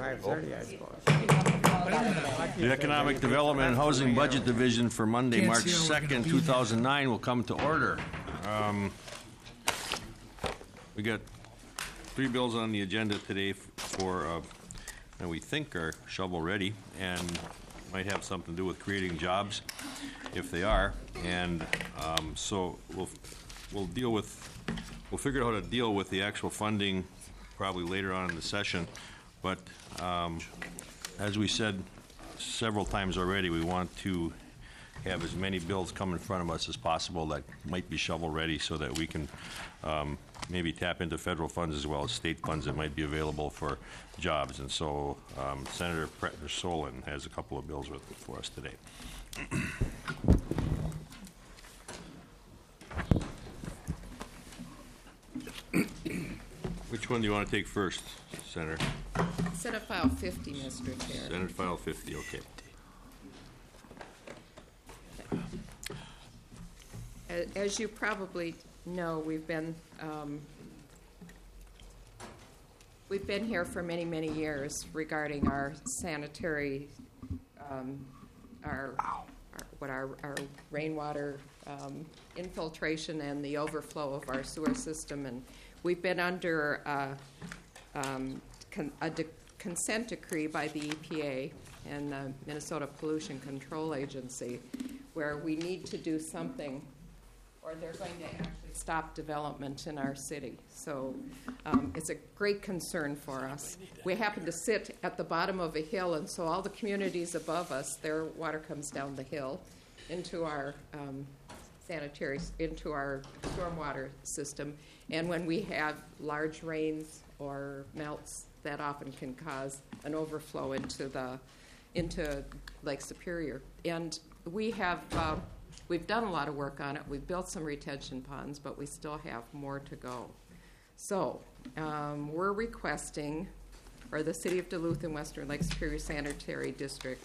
5:30, I suppose. The Economic Development and Housing Budget Division for Monday, Can't March see how we're gonna 2nd, be 2009 will come to order. We got 3 bills on the agenda today that we think are shovel-ready and might have something to do with creating jobs, if they are. And so we'll figure out how to deal with the actual funding probably later on in the session. But as we said several times already, we want to have as many bills come in front of us as possible that might be shovel-ready so that we can maybe tap into federal funds as well as state funds that might be available for jobs. And so Senator Pretner-Solon has a couple of bills for us today. Which one do you want to take first, Senator? Senate File 50, Mr. Chair. Senate File 50, okay. As you probably know, we've been here for many, many years regarding our sanitary, our rainwater infiltration and the overflow of our sewer system, and we've been under a consent decree by the EPA and the Minnesota Pollution Control Agency, where we need to do something, or they're going to actually stop development in our city. So it's a great concern for us. We happen to sit at the bottom of a hill, and so all the communities above us, their water comes down the hill into our into our stormwater system. And when we have large rains or melts, that often can cause an overflow into Lake Superior. And we've done a lot of work on it. We've built some retention ponds, but we still have more to go. So we're requesting, or the City of Duluth and Western Lake Superior Sanitary District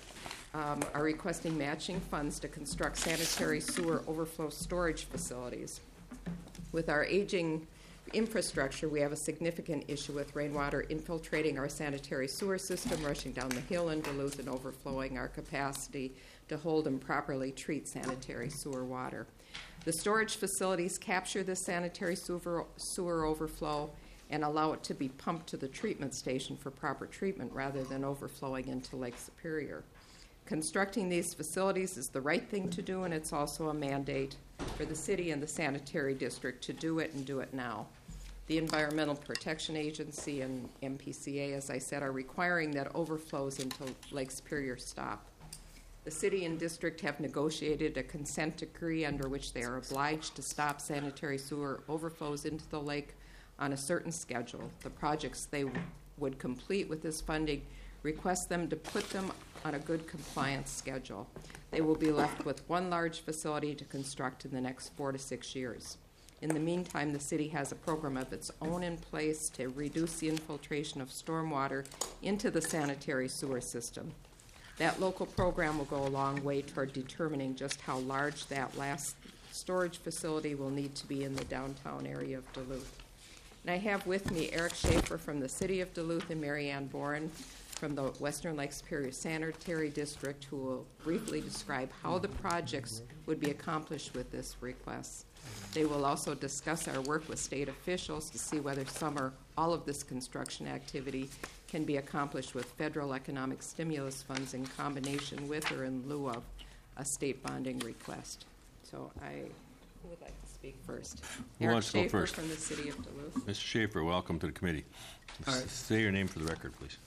are requesting matching funds to construct sanitary sewer overflow storage facilities. With our aging infrastructure, we have a significant issue with rainwater infiltrating our sanitary sewer system, rushing down the hill in Duluth, and overflowing our capacity to hold and properly treat sanitary sewer water. The storage facilities capture the sanitary sewer overflow and allow it to be pumped to the treatment station for proper treatment rather than overflowing into Lake Superior. Constructing these facilities is the right thing to do, and it's also a mandate for the city and the sanitary district to do it and do it now. The Environmental Protection Agency and MPCA, as I said, are requiring that overflows into Lake Superior stop. The city and district have negotiated a consent decree under which they are obliged to stop sanitary sewer overflows into the lake on a certain schedule. The projects they would complete with this funding request them to put them on a good compliance schedule. They will be left with one large facility to construct in the next 4 to 6 years. In the meantime, the city has a program of its own in place to reduce the infiltration of stormwater into the sanitary sewer system. That local program will go a long way toward determining just how large that last storage facility will need to be in the downtown area of Duluth. And I have with me Eric Schaefer from the City of Duluth and Mary Ann Boren from the Western Lake Superior Sanitary District, who will briefly describe how the projects would be accomplished with this request. They will also discuss our work with state officials to see whether some or all of this construction activity can be accomplished with federal economic stimulus funds in combination with or in lieu of a state bonding request. So who would like to speak first? Who wants to go first? From the City of Duluth. Mr. Schaefer, welcome to the committee. All right. Say your name for the record, please.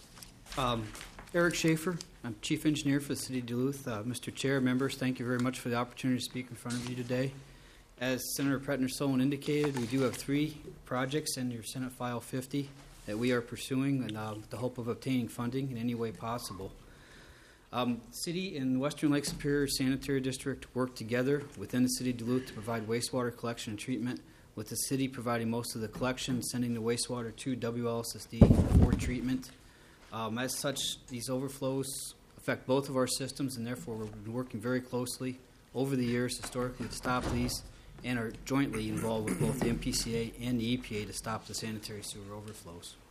Eric Schaefer. I'm Chief Engineer for the City of Duluth. Mr. Chair, members, thank you very much for the opportunity to speak in front of you today. As Senator Pretner-Solon indicated, we do have 3 projects in your Senate File 50 that we are pursuing and with the hope of obtaining funding in any way possible. City and Western Lake Superior Sanitary District work together within the City of Duluth to provide wastewater collection and treatment, with the city providing most of the collection, sending the wastewater to WLSSD for treatment. As such, these overflows affect both of our systems, and therefore we've been working very closely over the years historically to stop these, and are jointly involved with both the MPCA and the EPA to stop the sanitary sewer overflows.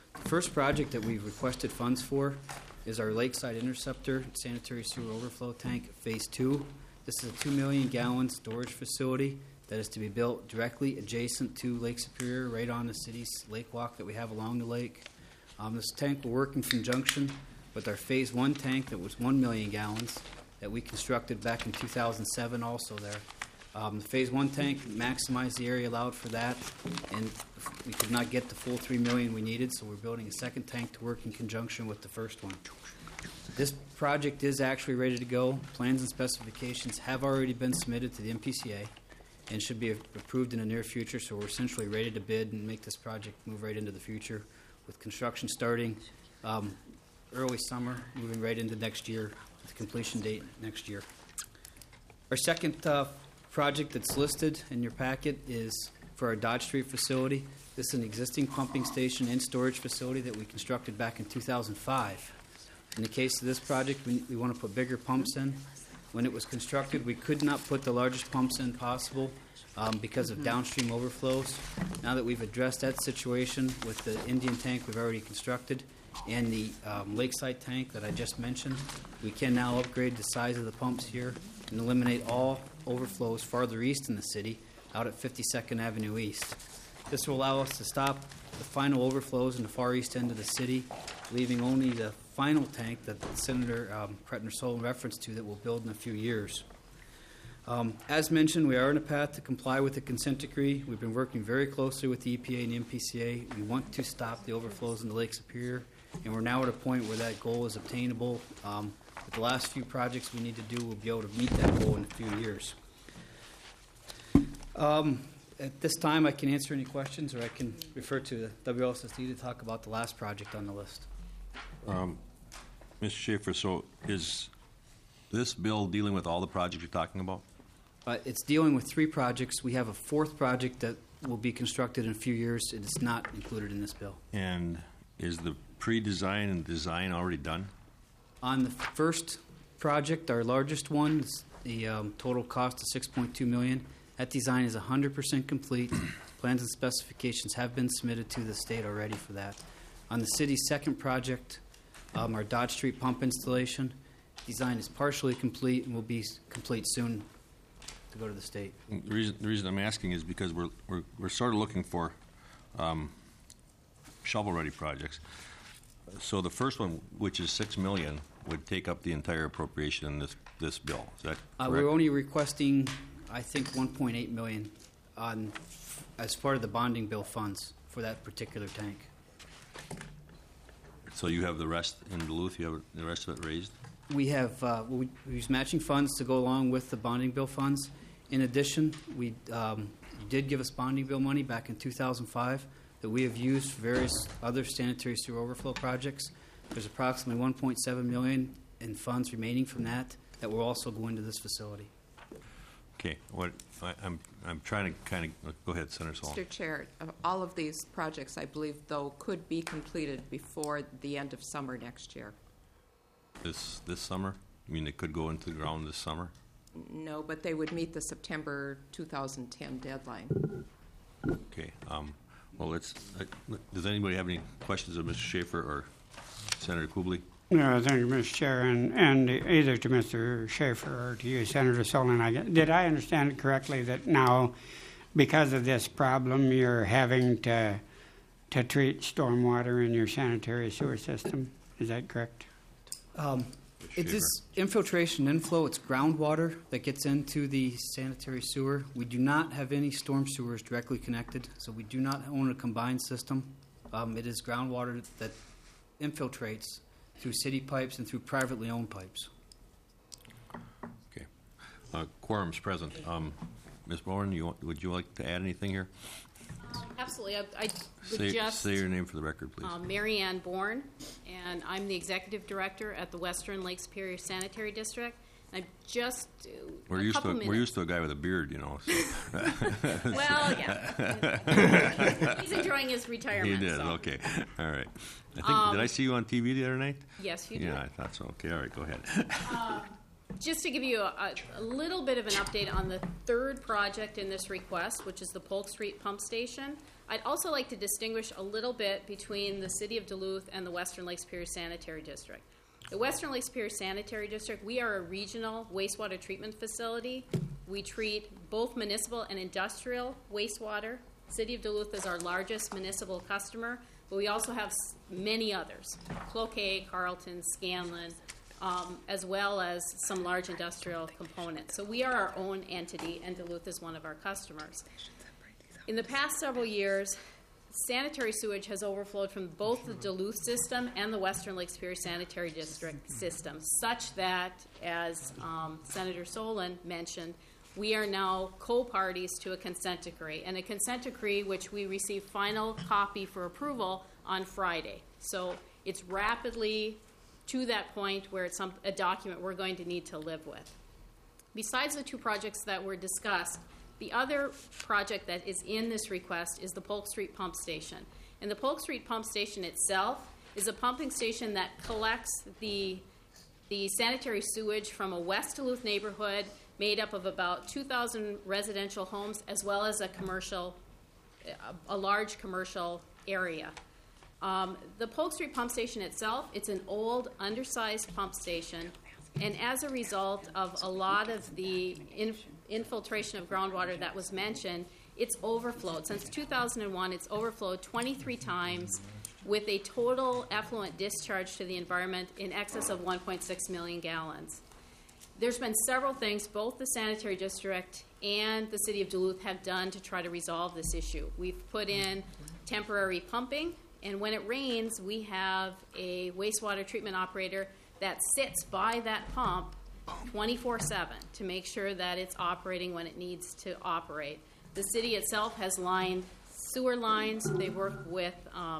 The first project that we've requested funds for is our Lakeside Interceptor Sanitary Sewer Overflow Tank Phase 2. This is a 2 million gallon storage facility that is to be built directly adjacent to Lake Superior, right on the city's lake walk that we have along the lake. This tank will work in conjunction with our Phase 1 tank that was 1 million gallons that we constructed back in 2007 also there. The Phase 1 tank maximized the area allowed for that, and we could not get the full 3 million we needed, so we're building a second tank to work in conjunction with the first one. This project is actually ready to go. Plans and specifications have already been submitted to the MPCA and should be approved in the near future, so we're essentially ready to bid and make this project move right into the future, with construction starting early summer, moving right into next year, with completion date next year. Our second project that's listed in your packet is for our Dodge Street facility. This is an existing pumping station and storage facility that we constructed back in 2005. In the case of this project, we want to put bigger pumps in. When it was constructed, we could not put the largest pumps in possible because of downstream overflows. Now that we've addressed that situation with the Indian tank we've already constructed and the Lakeside tank that I just mentioned, we can now upgrade the size of the pumps here and eliminate all overflows farther east in the city, out at 52nd Avenue East. This will allow us to stop the final overflows in the far east end of the city, leaving only the final tank that Senator Pretner-Solon referenced to that we'll build in a few years. As mentioned, we are on a path to comply with the consent decree. We've been working very closely with the EPA and the MPCA. We want to stop the overflows into Lake Superior, and we're now at a point where that goal is obtainable. With the last few projects we need to do, we'll be able to meet that goal in a few years. At this time, I can answer any questions, or I can refer to the WLSSD to talk about the last project on the list. Mr. Schaefer, so is this bill dealing with all the projects you're talking about? It's dealing with 3 projects. We have a 4th project that will be constructed in a few years. It is not included in this bill. And is the pre-design and design already done? On the first project, our largest one, the total cost is $6.2 million. That design is 100% complete. Plans and specifications have been submitted to the state already for that. On the city's second project, our Dodge Street pump installation, design is partially complete and will be complete soon to go to the state. The reason I'm asking is because we're sort of looking for shovel-ready projects. So the first one, which is $6 million, would take up the entire appropriation in this bill. Is that correct? We're only requesting, I think, $1.8 million as part of the bonding bill funds for that particular tank. So you have the rest in Duluth. You have the rest of it raised. We have we use matching funds to go along with the bonding bill funds. In addition, we did give us bonding bill money back in 2005 that we have used for various other sanitary sewer overflow projects. There's approximately $1.7 million in funds remaining from that will also go into this facility. Okay. I'm trying to kind of go ahead, Senator Solon. Mr. Chair, all of these projects, I believe, though, could be completed before the end of summer next year. This summer? You mean they could go into the ground this summer? No, but they would meet the September 2010 deadline. Okay. Well, does anybody have any questions of Mr. Schaefer or Senator Kubley? No, thank you, Mr. Chair, and either to Mr. Schaefer or to you, Senator Solon. Did I understand it correctly that now, because of this problem, you're having to treat stormwater in your sanitary sewer system? Is that correct? It is infiltration inflow. It's groundwater that gets into the sanitary sewer. We do not have any storm sewers directly connected, so we do not own a combined system. It is groundwater that infiltrates through city pipes and through privately owned pipes. Okay. Quorum's present. Ms. Bowen, would you like to add anything here? Absolutely. I would just say your name for the record, please. Mary Ann Bourne, and I'm the executive director at the Western Lake Superior Sanitary District. And I just we're used to a guy with a beard, you know. So. Well, yeah, he's enjoying his retirement. He did. So. Okay. All right. I think did I see you on TV the other night? Yes, you did. Yeah, I thought so. Okay. All right. Go ahead. Just to give you a little bit of an update on the third project in this request, which is the Polk Street Pump Station, I'd also like to distinguish a little bit between the City of Duluth and the Western Lake Superior Sanitary District. The Western Lake Superior Sanitary District, we are a regional wastewater treatment facility. We treat both municipal and industrial wastewater. City of Duluth is our largest municipal customer, but we also have many others, Cloquet, Carlton, Scanlon, as well as some large industrial components. So we are our own entity, and Duluth is one of our customers. In the past several years, sanitary sewage has overflowed from both the Duluth system and the Western Lake Superior Sanitary District system, such that, as Senator Solon mentioned, we are now co-parties to a consent decree, and a consent decree which we received final copy for approval on Friday. So it's rapidly to that point where it's a document we're going to need to live with. Besides the two projects that were discussed, the other project that is in this request is the Polk Street Pump Station. And the Polk Street Pump Station itself is a pumping station that collects the sanitary sewage from a West Duluth neighborhood made up of about 2,000 residential homes, as well as a large commercial area. The Polk Street Pump Station itself, it's an old, undersized pump station, and as a result of a lot of the infiltration of groundwater that was mentioned, it's overflowed. Since 2001, it's overflowed 23 times with a total effluent discharge to the environment in excess of 1.6 million gallons. There's been several things both the sanitary district and the City of Duluth have done to try to resolve this issue. We've put in temporary pumping, and when it rains, we have a wastewater treatment operator that sits by that pump 24/7 to make sure that it's operating when it needs to operate. The city itself has lined sewer lines. They work with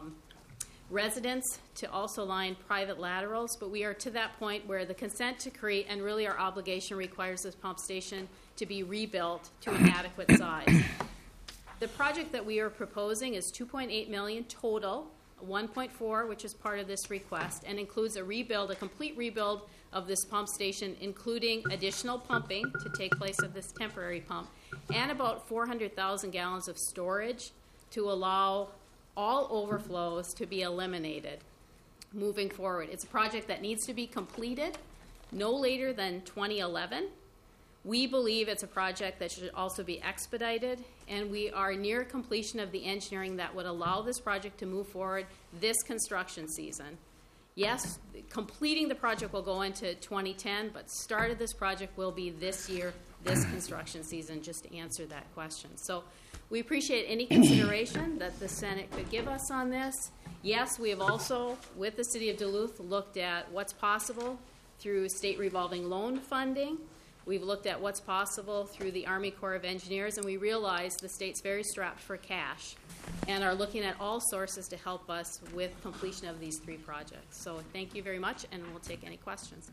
residents to also line private laterals, but we are to that point where the consent decree and really our obligation requires this pump station to be rebuilt to an adequate size. The project that we are proposing is $2.8 million total, 1.4 which is part of this request, and includes a complete rebuild of this pump station, including additional pumping to take place of this temporary pump, and about 400,000 gallons of storage to allow all overflows to be eliminated moving forward. It's a project that needs to be completed no later than 2011. We believe it's a project that should also be expedited, and we are near completion of the engineering that would allow this project to move forward this construction season. Yes, completing the project will go into 2010, but start of this project will be this year, this construction season, just to answer that question. So we appreciate any consideration that the Senate could give us on this. Yes, we have also, with the City of Duluth, looked at what's possible through state revolving loan funding. We've looked at what's possible through the Army Corps of Engineers, and we realize the state's very strapped for cash and are looking at all sources to help us with completion of these three projects. So thank you very much, and we'll take any questions.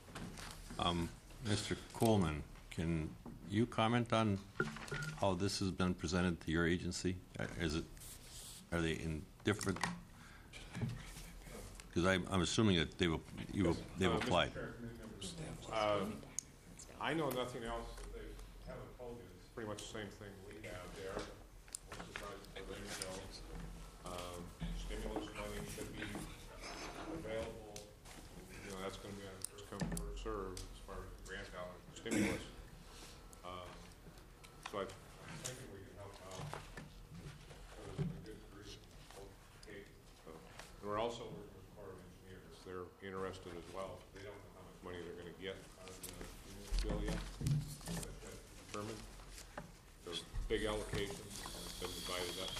Mr. Coleman, can you comment on how this has been presented to your agency? Are they in different? Because I'm assuming that they've applied. I know nothing else that they haven't told you. It's pretty much the same thing we have there. Stimulus money should be available. You know, that's going to be on a first come, first serve as far as the grant out and stimulus. So I'm thinking we can help out. So there's a good group. Okay. And we're also working with the Corps of Engineers. They're interested as well. They don't know how much money they're going to get out of the bill yet. Determined. Those big allocations have been divided up.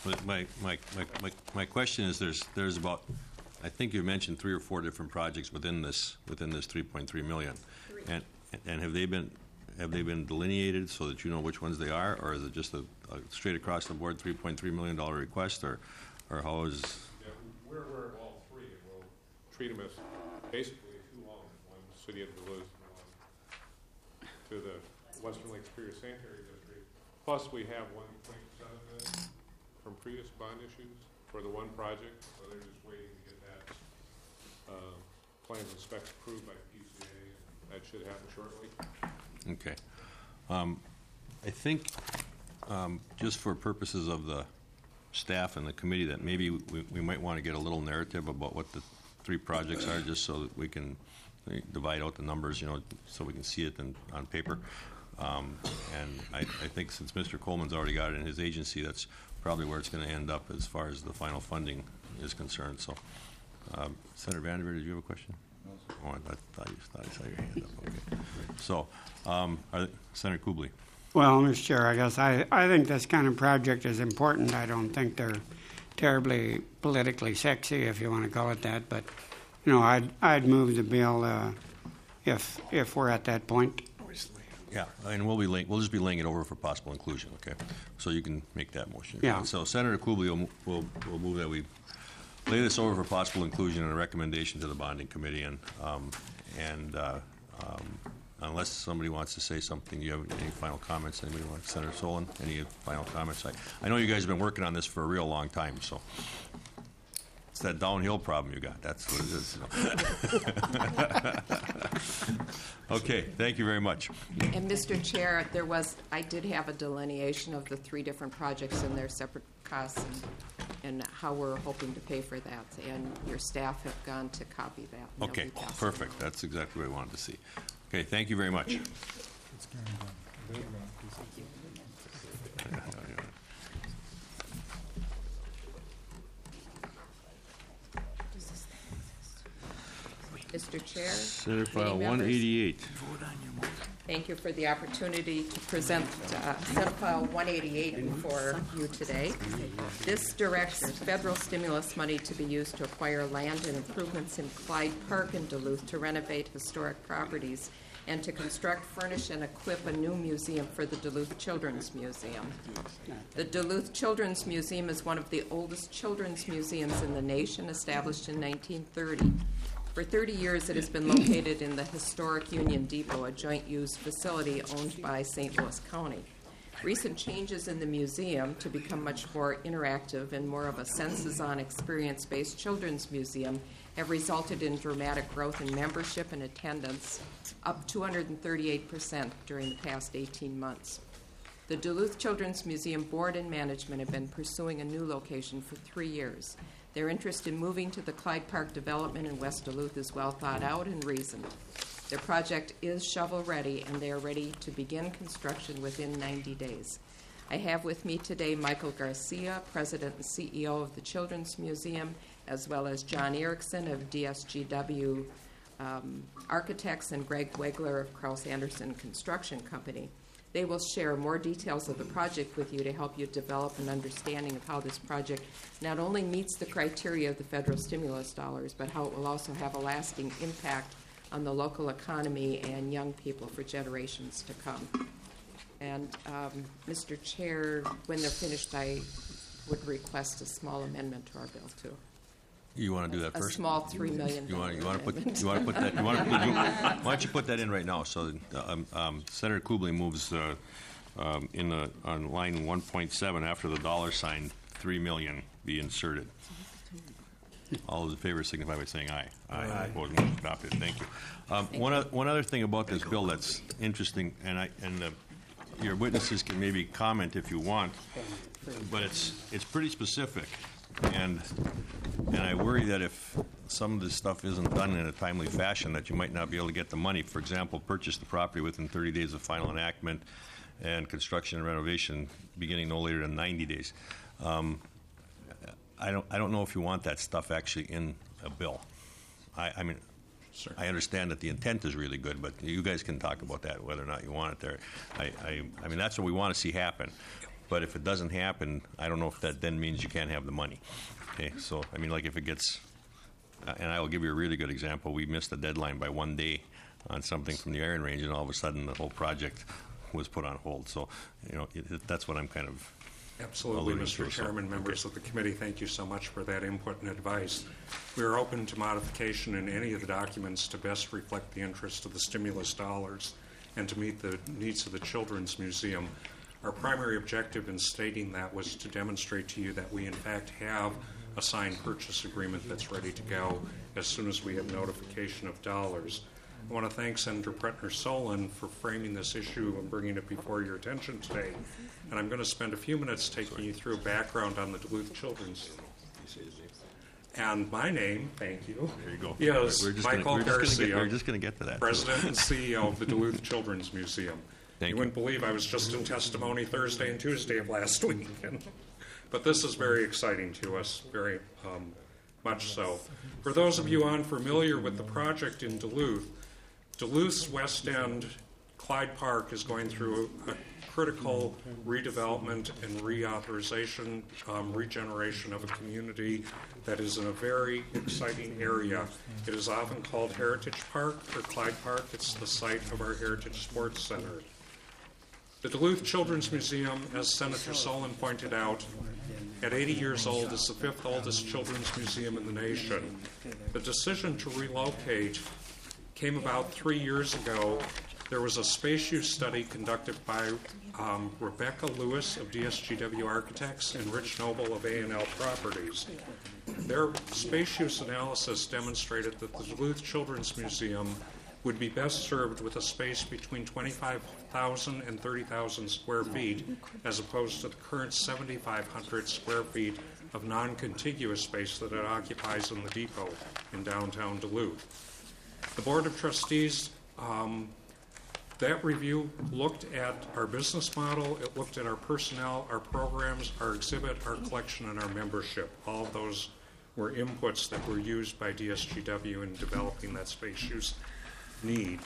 My question is, there's about, I think you mentioned 3 or 4 different projects within this 3.3 million, and have they been delineated so that you know which ones they are, or is it just a straight across the board $3.3 million request, or how is? Yeah, we're aware of all three, and we'll treat them as basically two loans: one City of Duluth, and one to the Western Lake Superior Sanitary District. Plus, we have $1.7 million from previous bond issues for the one project, so they're just waiting to get that plans and specs approved by PCA and that should happen shortly. Okay. I think, just for purposes of the staff and the committee, that maybe we might want to get a little narrative about what the 3 projects are, just so that we can divide out the numbers, so we can see it on paper. And I think since Mr. Coleman's already got it in his agency, that's probably where it's going to end up as far as the final funding is concerned. So, Senator Vanderveer, did you have a question? Oh, I thought you saw your hand up. Okay. So, Senator Kubley. Well, Mr. Chair, I guess I think this kind of project is important. I don't think they're terribly politically sexy, if you want to call it that. But, I'd move the bill if we're at that point. Yeah, and we'll just be laying it over for possible inclusion, okay? So you can make that motion. Yeah. So Senator Kubley will move that we lay this over for possible inclusion and a recommendation to the bonding committee. And unless somebody wants to say something, do you have any final comments? Anybody want? Senator Solon, any final comments? I know you guys have been working on this for a real long time, so it's that downhill problem you got. That's what it is. Okay, thank you very much. And Mr. Chair, I did have a delineation of the 3 different projects and their separate costs and how we're hoping to pay for that. And your staff have gone to copy that. Okay, perfect. That's exactly what I wanted to see. Okay, thank you very much. Mr. Chair. Senate File committee members, 188. Thank you for the opportunity to present Senate File 188 before you today. This directs federal stimulus money to be used to acquire land and improvements in Clyde Park in Duluth to renovate historic properties and to construct, furnish, and equip a new museum for the Duluth Children's Museum. The Duluth Children's Museum is one of the oldest children's museums in the nation, established in 1930. For 30 years, it has been located in the historic Union Depot, a joint-use facility owned by St. Louis County. Recent changes in the museum to become much more interactive and more of a senses-on experience-based children's museum have resulted in dramatic growth in membership and attendance, up 238% during the past 18 months. The Duluth Children's Museum Board and Management have been pursuing a new location for 3 years. Their interest in moving to the Clyde Park development in West Duluth is well thought out and reasoned. Their project is shovel-ready, and they are ready to begin construction within 90 days. I have with me today Michael Garcia, President and CEO of the Children's Museum, as well as John Erickson of DSGW Architects and Greg Wegler of Kraus Anderson Construction Company. They will share more details of the project with you to help you develop an understanding of how this project not only meets the criteria of the federal stimulus dollars, but how it will also have a lasting impact on the local economy and young people for generations to come. And Mr. Chair, when they're finished, I would request a small amendment to our bill too. You want to do that A first? small $3 million. You want to put that? Why don't you put that in right now? So Senator Kubley moves on line 1.7 after the dollar sign, $3 million be inserted. All those in favor signify by saying aye. Aye. Opposed, motion adopted. Thank you. One other thing about this bill that's interesting, and your witnesses can maybe comment if you want, but it's pretty specific. And I worry that if some of this stuff isn't done in a timely fashion, that you might not be able to get the money. For example, purchase the property within 30 days of final enactment, and construction and renovation beginning no later than 90 days. I don't know if you want that stuff actually in a bill. I mean, sure. I understand that the intent is really good, but you guys can talk about that, whether or not you want it there. I mean, that's what we want to see happen. But if it doesn't happen, I don't know if that then means you can't have the money. Okay, so, I mean, like if it gets, and I will give you a really good example. We missed the deadline by 1 day on something from the Iron Range, and all of a sudden the whole project was put on hold. So, that's what I'm kind of Absolutely, Mr. Chairman, members of the committee, thank you so much for that input and advice. We are open to modification in any of the documents to best reflect the interest of the stimulus dollars and to meet the needs of the Children's Museum. Our primary objective in stating that was to demonstrate to you that we in fact have a signed purchase agreement that's ready to go as soon as we have notification of dollars. I want to thank Senator Pretner Solon for framing this issue and bringing it before your attention today. And I'm going to spend a few minutes taking you through background on the Duluth Children's. And my name, thank you, There you go. is We're just Michael gonna- we're just gonna get- Garcia, We're just going to get to that. President and CEO of the Duluth Children's Museum. Thank You you. wouldn't believe I was just in testimony Thursday and Tuesday of last week. But this is very exciting to us, very much so. For those of you unfamiliar with the project in Duluth, Duluth's West End, Clyde Park, is going through a critical redevelopment and reauthorization, regeneration of a community that is in a very exciting area. It is often called Heritage Park or Clyde Park. It's the site of our Heritage Sports Center. The Duluth Children's Museum, as Senator Solon pointed out, at 80 years old, is the 5th oldest children's museum in the nation. The decision to relocate came about 3 years ago. There was a space use study conducted by Rebecca Lewis of DSGW Architects and Rich Noble of A&L Properties. Their space use analysis demonstrated that the Duluth Children's Museum would be best served with a space between 25,000 and 30,000 square feet, as opposed to the current 7,500 square feet of non-contiguous space that it occupies in the depot in downtown Duluth. The Board of Trustees, that review looked at our business model, it looked at our personnel, our programs, our exhibit, our collection, and our membership. All of those were inputs that were used by DSGW in developing that space use need.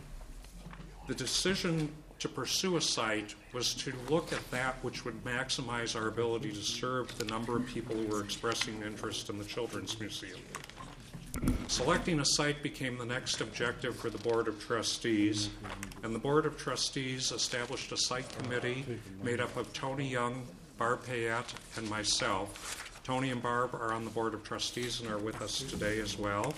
The decision to pursue a site was to look at that which would maximize our ability to serve the number of people who were expressing interest in the Children's Museum. Selecting a site became the next objective for the Board of Trustees, and the Board of Trustees established a site committee made up of Tony Young, Barb Payette, and myself. Tony and Barb are on the Board of Trustees and are with us today as well.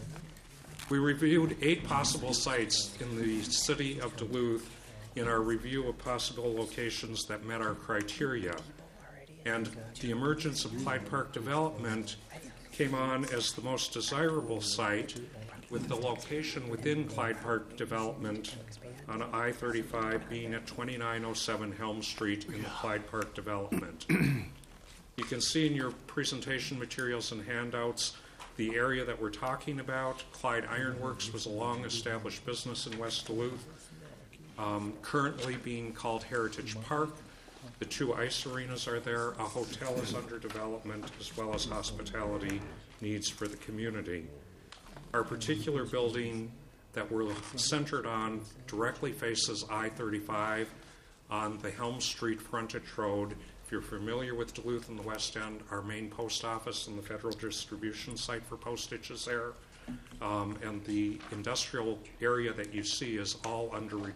We reviewed 8 possible sites in the city of Duluth in our review of possible locations that met our criteria. And the emergence of Clyde Park development came on as the most desirable site, with the location within Clyde Park development on I-35 being at 2907 Helm Street in the Clyde Park development. You can see in your presentation materials and handouts the area that we're talking about. Clyde Ironworks was a long-established business in West Duluth, currently being called Heritage Park. The 2 ice arenas are there. A hotel is under development, as well as hospitality needs for the community. Our particular building that we're centered on directly faces I-35 on the Helm Street frontage road. If you're familiar with Duluth and the West End, our main post office and the federal distribution site for postage is there. And the industrial area that you see is all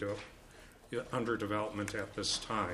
under development at this time.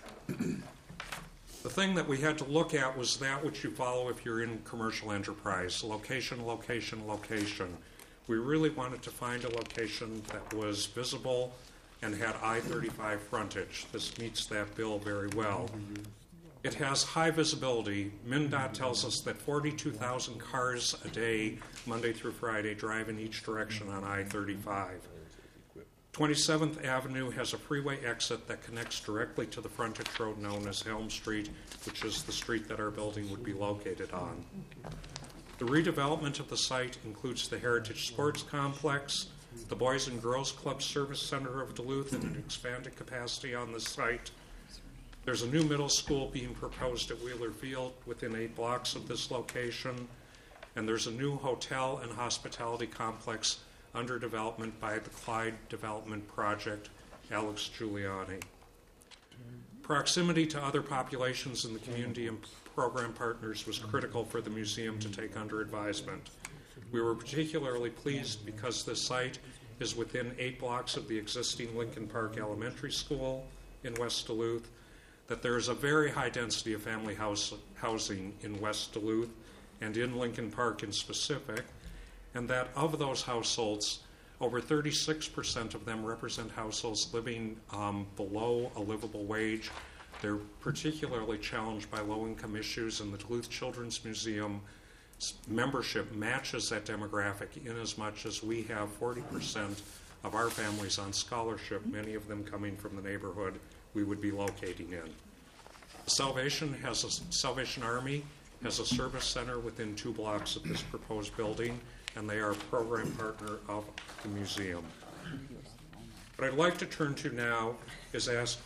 The thing that we had to look at was that which you follow if you're in commercial enterprise: location, location, location. We really wanted to find a location that was visible and had I-35 frontage. This meets that bill very well. It has high visibility. MnDOT tells us that 42,000 cars a day, Monday through Friday, drive in each direction on I-35. 27th Avenue has a freeway exit that connects directly to the frontage road known as Helm Street, which is the street that our building would be located on. The redevelopment of the site includes the Heritage Sports Complex, the Boys and Girls Club Service Center of Duluth in an expanded capacity on the site. There's a new middle school being proposed at Wheeler Field within 8 blocks of this location, and there's a new hotel and hospitality complex under development by the Clyde Development Project, Alex Giuliani. Proximity to other populations in the community and program partners was critical for the museum to take under advisement. We were particularly pleased because this site is within 8 blocks of the existing Lincoln Park Elementary School in West Duluth, that there is a very high density of family housing in West Duluth and in Lincoln Park in specific, and that of those households, over 36% of them represent households living below a livable wage. They're particularly challenged by low-income issues, and the Duluth Children's Museum membership matches that demographic in as much as we have 40% of our families on scholarship, many of them coming from the neighborhood we would be locating in. Salvation Army has a service center within 2 blocks of this proposed building, and they are a program partner of the museum. What I'd like to turn to now is ask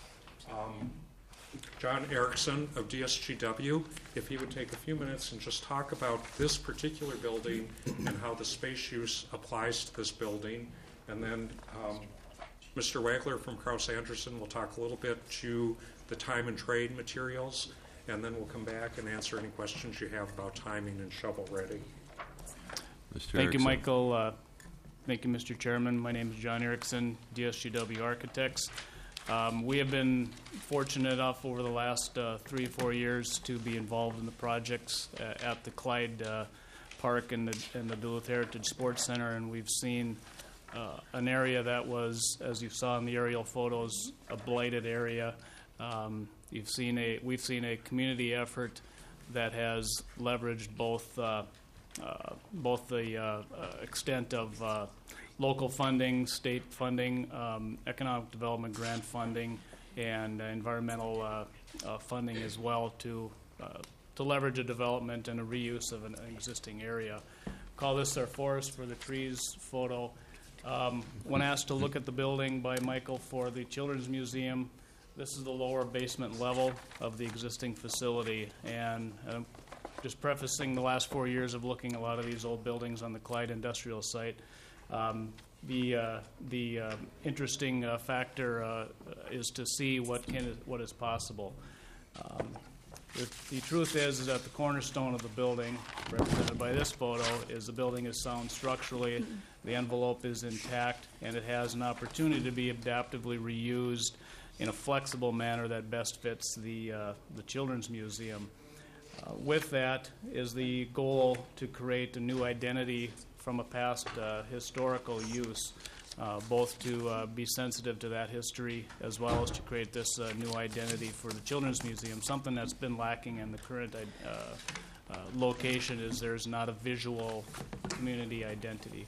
John Erickson of DSGW if he would take a few minutes and just talk about this particular building and how the space use applies to this building. And then Mr. Wagler from Kraus Anderson will talk a little bit to the time and trade materials, and then we'll come back and answer any questions you have about timing and shovel ready. Thank you, Michael. Thank you, Mr. Chairman. My name is John Erickson, DSGW Architects. We have been fortunate enough over the last 3-4 years to be involved in the projects at the Clyde Park and the Duluth Heritage Sports Center, and we've seen an area that was, as you saw in the aerial photos, a blighted area. We've seen a community effort that has leveraged both the extent of local funding, state funding, economic development grant funding, and environmental funding as well to leverage a development and a reuse of an existing area. Call this our forest for the trees photo. When asked to look at the building by Michael for the Children's Museum, this is the lower basement level of the existing facility. And just prefacing the last 4 years of looking at a lot of these old buildings on the Clyde industrial site, the interesting factor is to see what is possible. The truth is that the cornerstone of the building, represented by this photo, is the building is sound structurally, the envelope is intact, and it has an opportunity to be adaptively reused in a flexible manner that best fits the Children's Museum. With that is the goal to create a new identity from a past historical use, both to be sensitive to that history as well as to create this new identity for the Children's Museum. Something that's been lacking in the current location is there's not a visual community identity.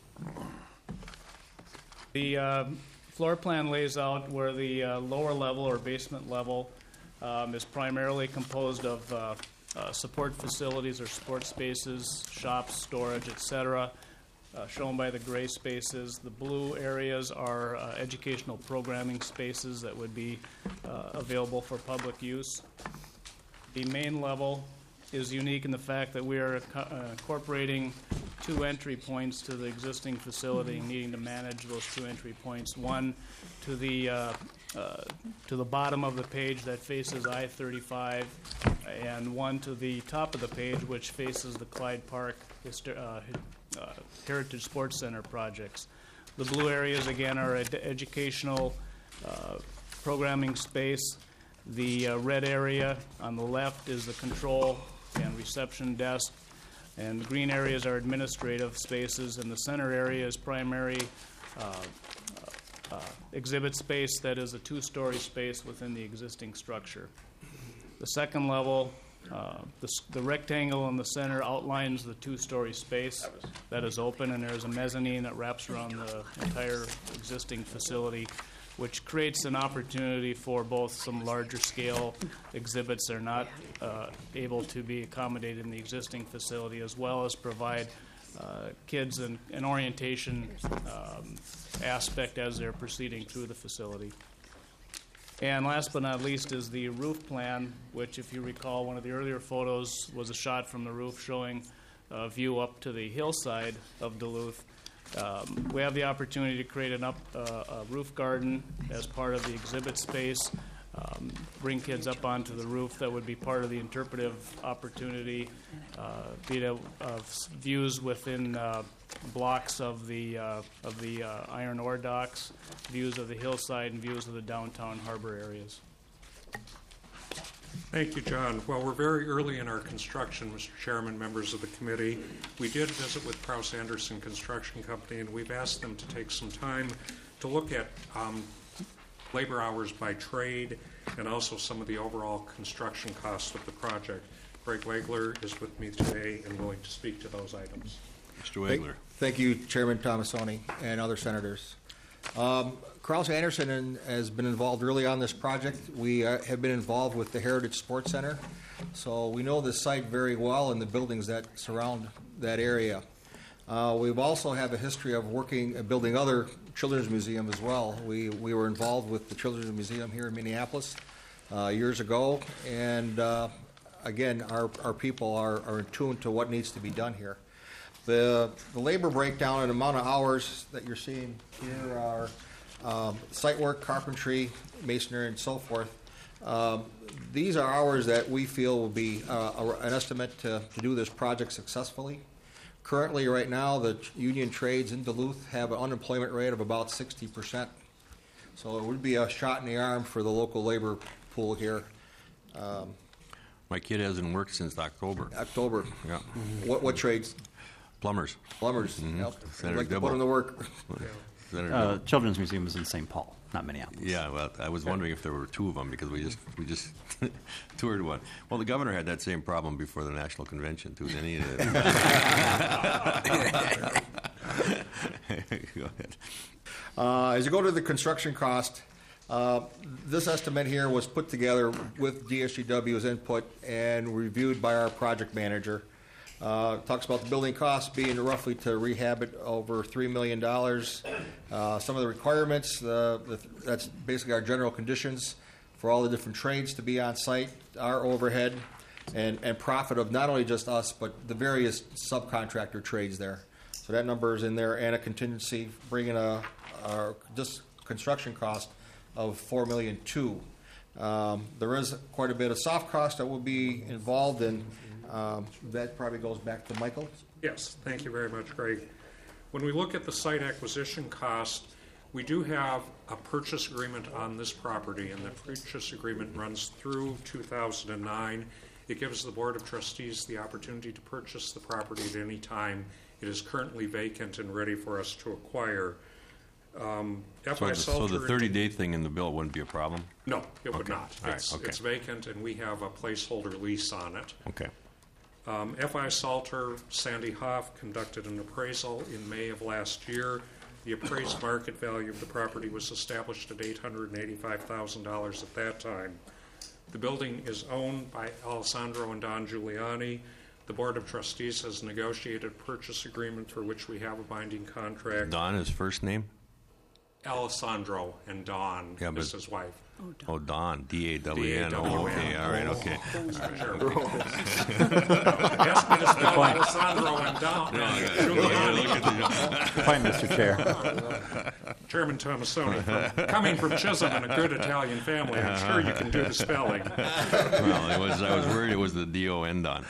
The floor plan lays out where the lower level or basement level is primarily composed of support facilities or support spaces, shops, storage, etc., shown by the gray spaces. The blue areas are educational programming spaces that would be available for public use. The main level is unique in the fact that we are incorporating 2 entry points to the existing facility, needing to manage those 2 entry points. One to the bottom of the page that faces I-35, and one to the top of the page which faces the Clyde Park Heritage Sports Center projects. The blue areas, again, are educational programming space. The red area on the left is the control and reception desk, and the green areas are administrative spaces, and the center area is primary exhibit space that is a 2-story space within the existing structure. The second level, the rectangle in the center outlines the 2-story space that is open, and there's a mezzanine that wraps around the entire existing facility, which creates an opportunity for both some larger scale exhibits that are not able to be accommodated in the existing facility, as well as provide kids an orientation aspect as they're proceeding through the facility. And last but not least is the roof plan, which, if you recall, one of the earlier photos was a shot from the roof showing a view up to the hillside of Duluth. We have the opportunity to create a roof garden as part of the exhibit space, bring kids up onto the roof. That would be part of the interpretive opportunity, be it views within blocks of the iron ore docks, views of the hillside, and views of the downtown harbor areas. Thank you, John. Well, we're very early in our construction, Mr. Chairman, members of the committee. We did visit with Kraus Anderson Construction Company, and we've asked them to take some time to look at labor hours by trade and also some of the overall construction costs of the project. Greg Wagler is with me today and willing to speak to those items. Mr. Wagler. Thank you, Chairman Tomasoni and other senators. Krause Anderson has been involved early on this project. We have been involved with the Heritage Sports Center, so we know the site very well and the buildings that surround that area. We've also have a history of building other children's museums as well. We were involved with the Children's Museum here in Minneapolis years ago, and again, our people are in tune to what needs to be done here. The labor breakdown and amount of hours that you're seeing here are site work, carpentry, masonry, and so forth. These are hours that we feel will be an estimate to do this project successfully. Currently, right now, the union trades in Duluth have an unemployment rate of about 60%. So it would be a shot in the arm for the local labor pool here. My kid hasn't worked since October. October. Yeah. What trades? Plumbers. Plumbers. Mhm. Yep. Senator Like to Dibble. put them to work. Senator Dibble. Children's Museum is in St. Paul, not Minneapolis. Yeah, well, I was wondering if there were two of them because we just toured one. Well, the governor had that same problem before the national convention too. Didn't he? Go ahead. As you go to the construction cost, this estimate here was put together with DSGW's input and reviewed by our project manager. Talks about the building costs being roughly to rehab it over $3 million. Some of the requirements, that's basically our general conditions for all the different trades to be on site, our overhead, and profit of not only just us, but the various subcontractor trades there. So that number is in there, and a contingency, bringing our just construction cost of $4.2 million. There is quite a bit of soft cost that will be involved in. That probably goes back to Michael. Yes, thank you very much, Greg. When we look at the site acquisition cost, we do have a purchase agreement on this property, and the purchase agreement runs through 2009. It gives the Board of Trustees the opportunity to purchase the property at any time. It is currently vacant and ready for us to acquire. So the 30-day thing in the bill wouldn't be a problem? No, it would Okay. not. All right, okay. It's vacant, and we have a placeholder lease on it. Okay. F.I. Salter, Sandy Hoff conducted an appraisal in May of last year. The appraised market value of the property was established at $885,000 at that time. The building is owned by Alessandro and Don Giuliani. The Board of Trustees has negotiated a purchase agreement for which we have a binding contract. Don, his first name? Alessandro and Don Yeah, but- is his wife. Oh, Don. D-A-W-N. D-A-W-N. Oh, okay. All right. Okay. Ask me to spell Alessandro and Don. Fine, Mr. Chair. Chairman Tomasoni, coming from Chisholm and a good Italian family, I'm sure you can do the spelling. Well, I was worried it was the D-O-N Don.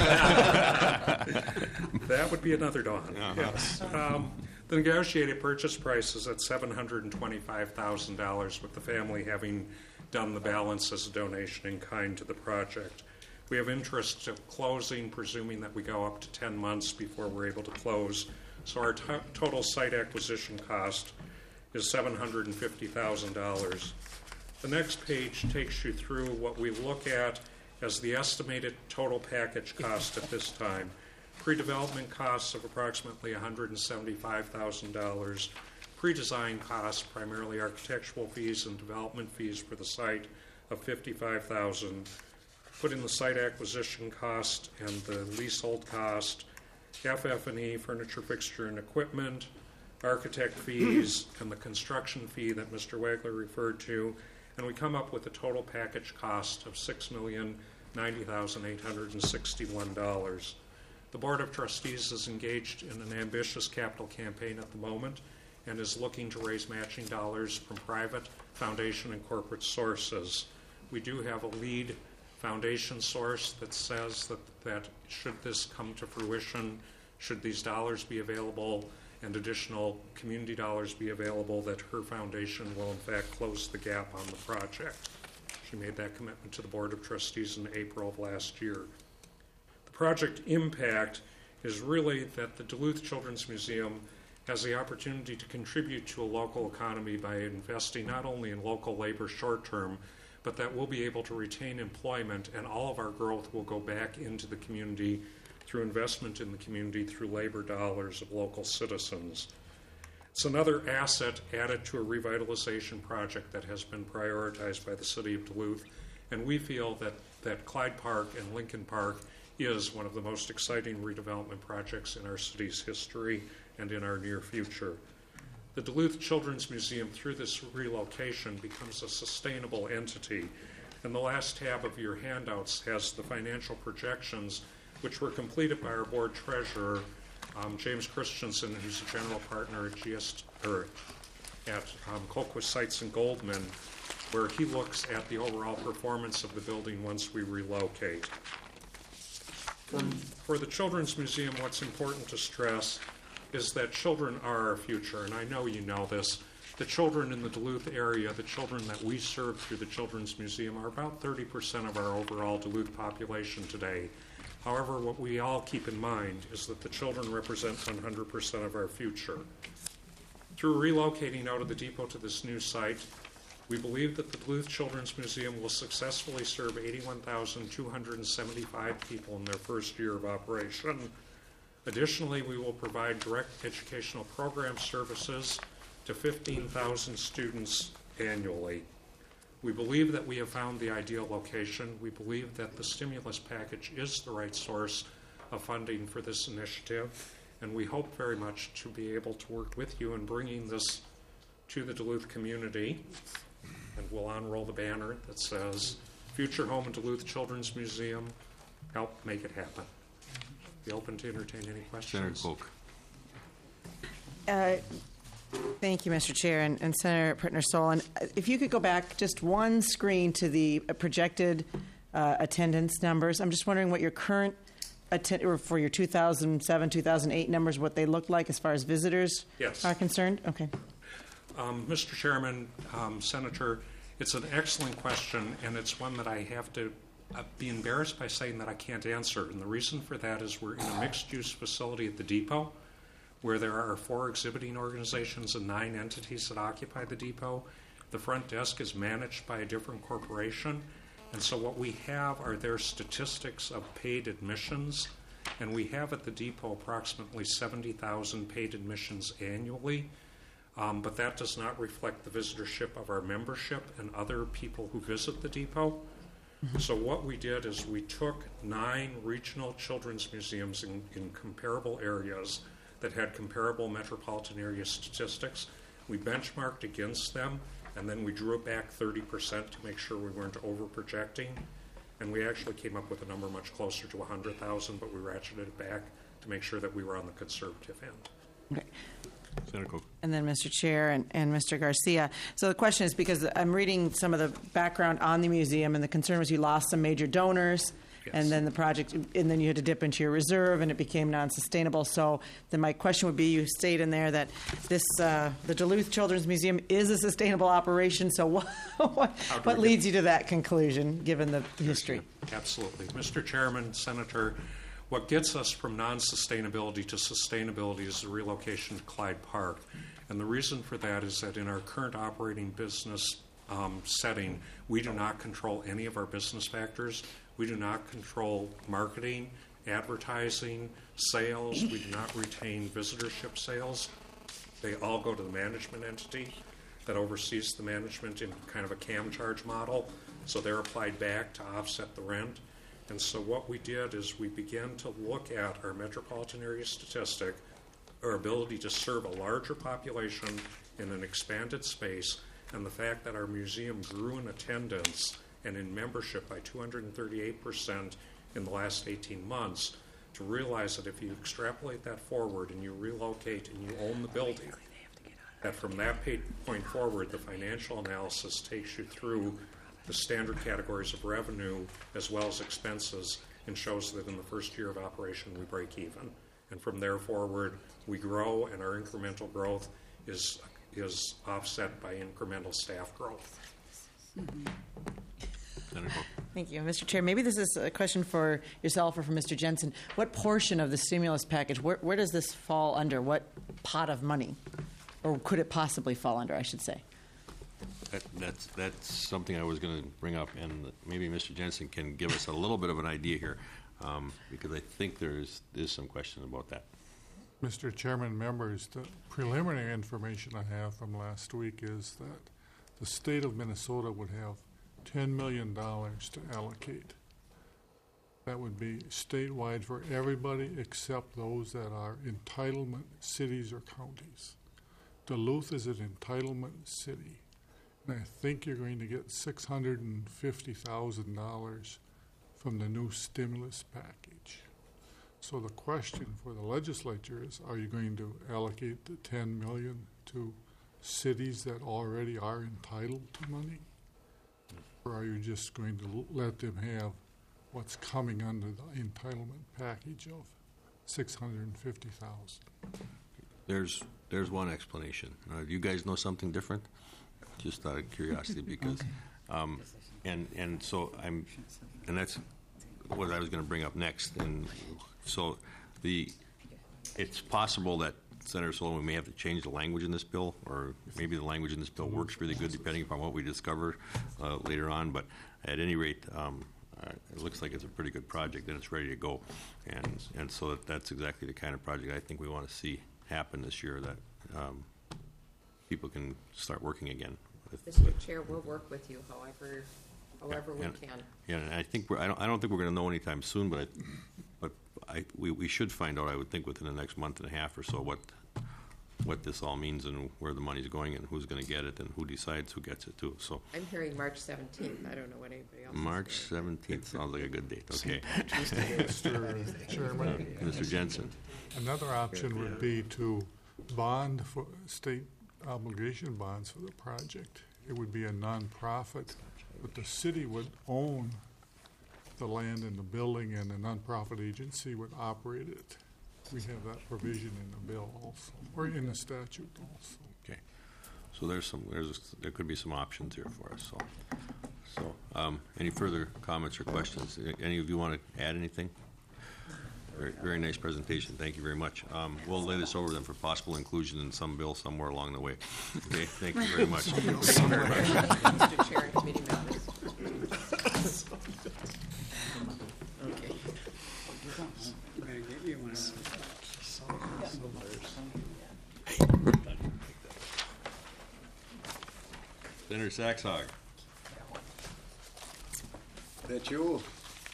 That would be another Don, yes. The negotiated purchase price is at $725,000, with the family having done the balance as a donation in kind to the project. We have interest of closing, presuming that we go up to 10 months before we're able to close. So our total site acquisition cost is $750,000. The next page takes you through what we look at as the estimated total package cost at this time. Pre-development costs of approximately $175,000. Pre-design costs, primarily architectural fees and development fees for the site, of $55,000. Put in the site acquisition cost and the leasehold cost, FF&E, furniture, fixture, and equipment, architect fees, and the construction fee that Mr. Wagler referred to, and we come up with a total package cost of $6,090,861. The Board of Trustees is engaged in an ambitious capital campaign at the moment and is looking to raise matching dollars from private, foundation, and corporate sources. We do have a lead foundation source that says that should this come to fruition, should these dollars be available and additional community dollars be available, that her foundation will in fact close the gap on the project. She made that commitment to the Board of Trustees in April of last year. Project impact is really that the Duluth Children's Museum has the opportunity to contribute to a local economy by investing not only in local labor short term, but that we'll be able to retain employment, and all of our growth will go back into the community through investment in the community through labor dollars of local citizens. It's another asset added to a revitalization project that has been prioritized by the City of Duluth, and we feel that Clyde Park and Lincoln Park is one of the most exciting redevelopment projects in our city's history and in our near future. The Duluth Children's Museum, through this relocation, becomes a sustainable entity, and the last tab of your handouts has the financial projections, which were completed by our board treasurer, James Christensen, who's a general partner at Colquist Sites and Goldman, where he looks at the overall performance of the building once we relocate. For the Children's Museum, what's important to stress is that children are our future, and I know you know this. The children in the Duluth area, the children that we serve through the Children's Museum, are about 30% of our overall Duluth population today. However, what we all keep in mind is that the children represent 100% of our future. Through relocating out of the depot to this new site, we believe that the Duluth Children's Museum will successfully serve 81,275 people in their first year of operation. Additionally, we will provide direct educational program services to 15,000 students annually. We believe that we have found the ideal location. We believe that the stimulus package is the right source of funding for this initiative, and we hope very much to be able to work with you in bringing this to the Duluth community. And we'll unroll the banner that says, Future Home in Duluth Children's Museum, help make it happen. Be open to entertain any questions. Senator Polk. Thank you, Mr. Chair, and Senator Prittner-Solon. If you could go back just one screen to the projected attendance numbers. I'm just wondering what your current or for your 2007, 2008 numbers, what they look like as far as visitors are concerned? Okay. Mr. Chairman, Senator, it's an excellent question, and it's one that I have to be embarrassed by saying that I can't answer. And the reason for that is we're in a mixed-use facility at the depot, where there are 4 exhibiting organizations and 9 entities that occupy the depot. The front desk is managed by a different corporation, and so what we have are their statistics of paid admissions, and we have at the depot approximately 70,000 paid admissions annually, but that does not reflect the visitorship of our membership and other people who visit the depot. So what we did is we took 9 regional children's museums in comparable areas that had comparable metropolitan area statistics. We benchmarked against them, and then we drew it back 30% to make sure we weren't over-projecting. And we actually came up with a number much closer to 100,000, but we ratcheted it back to make sure that we were on the conservative end. Okay. Senator Cook. And then Mr. Chair and Mr. Garcia. So the question is, because I'm reading some of the background on the museum, and the concern was you lost some major donors, Yes. and then the project, and then you had to dip into your reserve, and it became non-sustainable. So then my question would be, you state in there that this the Duluth Children's Museum is a sustainable operation. So what leads you to that conclusion, given the history? Absolutely. Mr. Chairman, Senator, what gets us from non-sustainability to sustainability is the relocation to Clyde Park. And the reason for that is that in our current operating business setting, we do not control any of our business factors. We do not control marketing, advertising, sales. We do not retain visitorship sales. They all go to the management entity that oversees the management in kind of a CAM charge model. So they're applied back to offset the rent. And so what we did is we began to look at our metropolitan area statistic, our ability to serve a larger population in an expanded space, and the fact that our museum grew in attendance and in membership by 238% in the last 18 months, to realize that if you extrapolate that forward and you relocate and you own the building, that from that point forward, the financial analysis takes you through the standard categories of revenue as well as expenses and shows that in the first year of operation we break even. And from there forward, we grow, and our incremental growth is offset by incremental staff growth. Mm-hmm. Thank you. Mr. Chair, maybe this is a question for yourself or for Mr. Jensen. What portion of the stimulus package, where does this fall under? What pot of money? Or could it possibly fall under, I should say? That's something I was going to bring up, and maybe Mr. Jensen can give us a little bit of an idea here, because I think there's some question about that. Mr. Chairman, members, the preliminary information I have from last week is that the state of Minnesota would have $10 million to allocate. That would be statewide for everybody except those that are entitlement cities or counties. Duluth is an entitlement city, and I think you're going to get $650,000 from the new stimulus package. So the question for the legislature is, are you going to allocate the $10 million to cities that already are entitled to money? Or are you just going to let them have what's coming under the entitlement package of $650,000? There's one explanation. Do you guys know something different? Just out of curiosity, because, and so and that's what I was going to bring up next. And so it's possible that Senator Sullivan may have to change the language in this bill, or maybe the language in this bill works really good depending upon what we discover later on. But at any rate, it looks like it's a pretty good project and it's ready to go. And so that's exactly the kind of project I think we want to see happen this year, that people can start working again. Mr. Chair, we'll work with you however we can. Yeah, and I think I don't think we're going to know anytime soon, but we should find out, I would think, within the next month and a half or so what this all means and where the money's going and who's going to get it and who decides who gets it too. So I'm hearing March 17th. I don't know what anybody else. March 17th sounds like a good date. Okay. Mr. Chairman, Mr. Jensen. another option would be to bond for state obligation bonds for the project. It would be a nonprofit, but the city would own the land and the building, and a nonprofit agency would operate it. We have that provision in the bill also, or in the statute also. Okay. So there could be some options here for us. So any further comments or questions? Any of you want to add anything? Very, very nice presentation. Thank you very much. We'll lay this over them for possible inclusion in some bill somewhere along the way. Okay. Thank you very much. Mr. Chair and committee members. Okay. Senator Saxhog. That's you.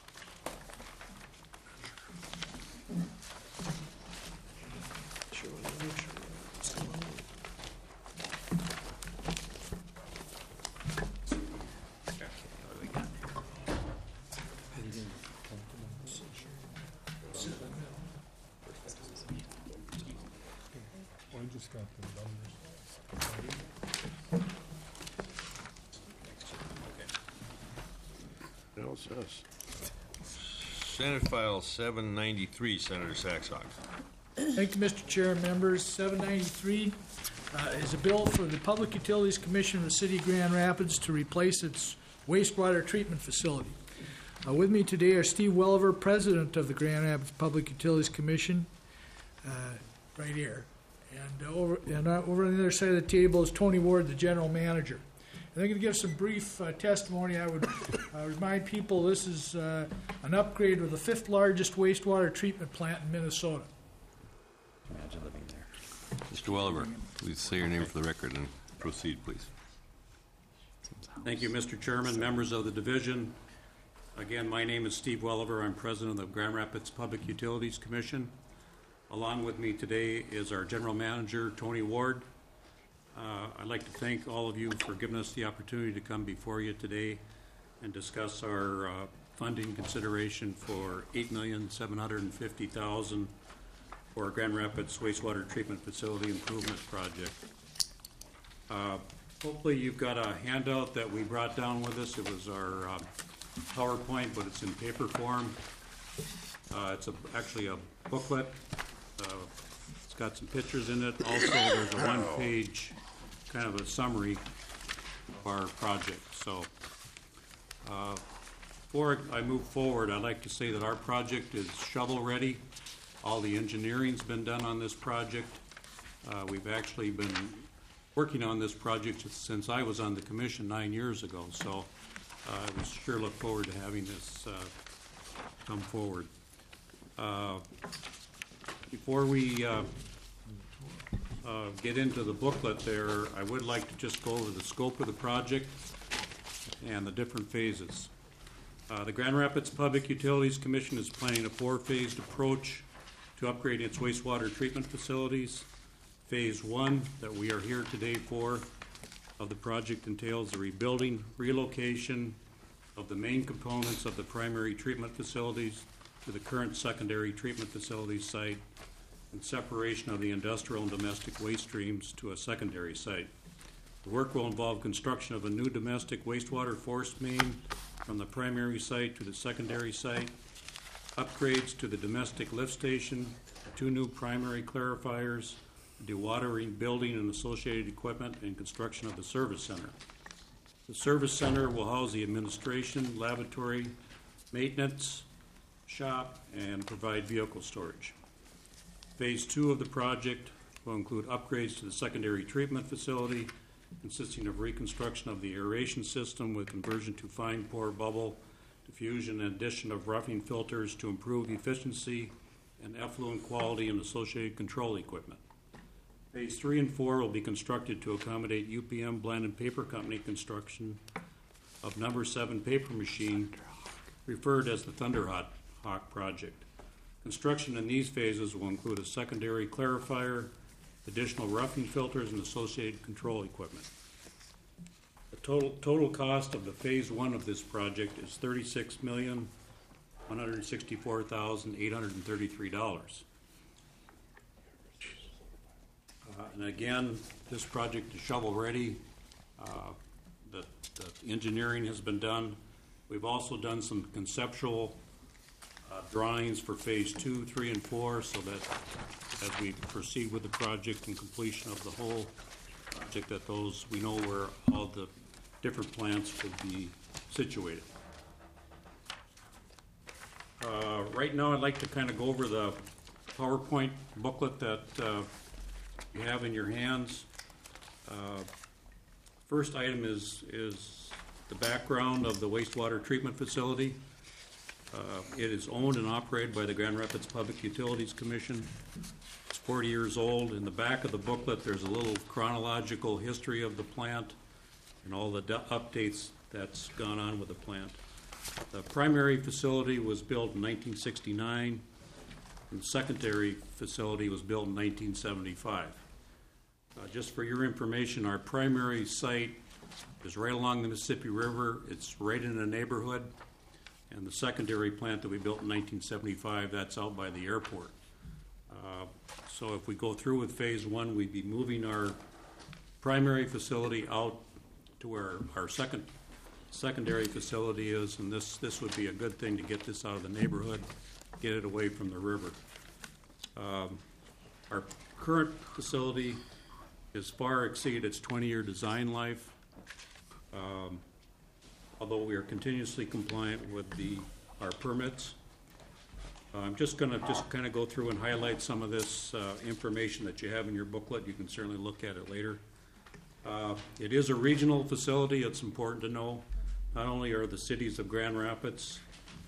Senate File 793, Senator Saxhog. Thank you, Mr. Chair and members. 793 is a bill for the Public Utilities Commission of the City of Grand Rapids to replace its wastewater treatment facility. With me today are Steve Welliver, President of the Grand Rapids Public Utilities Commission, right here. And over on the other side of the table is Tony Ward, the General Manager. And I'm going to give some brief testimony. I would remind people this is an upgrade of the 5th largest wastewater treatment plant in Minnesota. Imagine living there. Mr. Welliver, please say your name for the record and proceed, please. Thank you, Mr. Chairman, members of the division. Again, my name is Steve Welliver. I'm president of the Grand Rapids Public Utilities Commission. Along with me today is our general manager, Tony Ward. I'd like to thank all of you for giving us the opportunity to come before you today and discuss our funding consideration for $8,750,000 for our Grand Rapids Wastewater Treatment Facility Improvement Project. Hopefully you've got a handout that we brought down with us. It was our PowerPoint, but it's in paper form. It's actually a booklet. It's got some pictures in it. Also, there's a one-page kind of a summary of our project. So before I move forward, I'd like to say that our project is shovel-ready. All the engineering's been done on this project. We've actually been working on this project since I was on the commission 9 years ago, so I was sure look forward to having this come forward. Before we get into the booklet there, I would like to just go over the scope of the project and the different phases. The Grand Rapids Public Utilities Commission is planning a 4-phased approach to upgrading its wastewater treatment facilities. Phase 1 that we are here today for of the project entails the rebuilding, relocation of the main components of the primary treatment facilities to the current secondary treatment facility site and separation of the industrial and domestic waste streams to a secondary site. The work will involve construction of a new domestic wastewater force main from the primary site to the secondary site, upgrades to the domestic lift station, 2 new primary clarifiers, dewatering building and associated equipment, and construction of the service center. The service center will house the administration, laboratory, maintenance, shop, and provide vehicle storage. Phase 2 of the project will include upgrades to the secondary treatment facility, consisting of reconstruction of the aeration system with conversion to fine pore bubble diffusion and addition of roughing filters to improve efficiency and effluent quality and associated control equipment. Phase 3 and 4 will be constructed to accommodate UPM Blend and Paper Company construction of number 7 paper machine, referred as the Thunderhawk project. Construction in these phases will include a secondary clarifier, additional roughing filters, and associated control equipment. The total cost of the Phase 1 of this project is $36,164,833. And again, this project is shovel-ready. The engineering has been done. We've also done some conceptual drawings for Phase 2, 3, and 4, so that as we proceed with the project and completion of the whole project, that those we know where all the different plants will be situated. Right now, I'd like to kind of go over the PowerPoint booklet that you have in your hands. First item is the background of the wastewater treatment facility. It is owned and operated by the Grand Rapids Public Utilities Commission. It's 40 years old. In the back of the booklet, there's a little chronological history of the plant and all the updates that's gone on with the plant. The primary facility was built in 1969, and the secondary facility was built in 1975. Just for your information, our primary site is right along the Mississippi River. It's right in a neighborhood. And the secondary plant that we built in 1975, that's out by the airport. So if we go through with Phase 1, we'd be moving our primary facility out to where our secondary facility is, and this would be a good thing to get this out of the neighborhood, get it away from the river. Our current facility has far exceeded its 20-year design life. Although we are continuously compliant with our permits. I'm just going to kind of go through and highlight some of this information that you have in your booklet. You can certainly look at it later. It is a regional facility. It's important to know. Not only are the cities of Grand Rapids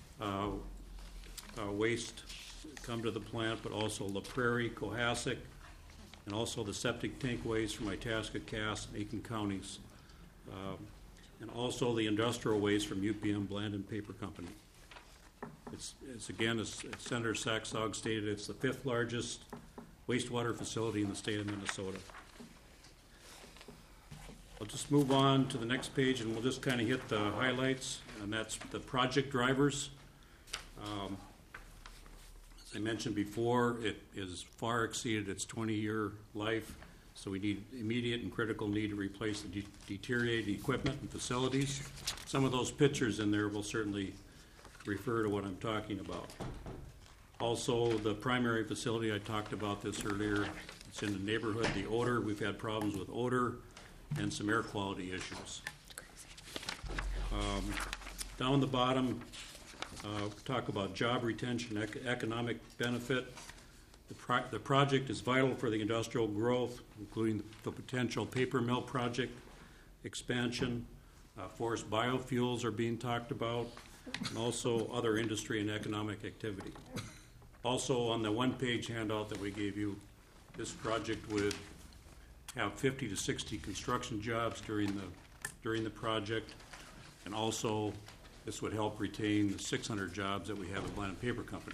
waste come to the plant, but also La Prairie, Cohasset, and also the septic tank waste from Itasca, Cass, and Aiken counties. And also the industrial waste from UPM Blend and Paper Company. It's again, as Senator Saxog stated, it's the 5th largest wastewater facility in the state of Minnesota. I'll just move on to the next page, and we'll just kind of hit the highlights, and that's the project drivers. As I mentioned before, it is far exceeded its 20-year life. So we need immediate and critical need to replace the deteriorated equipment and facilities. Some of those pictures in there will certainly refer to what I'm talking about. Also, the primary facility, I talked about this earlier. It's in the neighborhood. The odor, we've had problems with odor and some air quality issues. Down the bottom, talk about job retention, economic benefit. The project is vital for the industrial growth, including the potential paper mill project expansion. Forest biofuels are being talked about, and also other industry and economic activity. Also, on the one-page handout that we gave you, this project would have 50 to 60 construction jobs during the project, and also this would help retain the 600 jobs that we have at Bland Paper Company.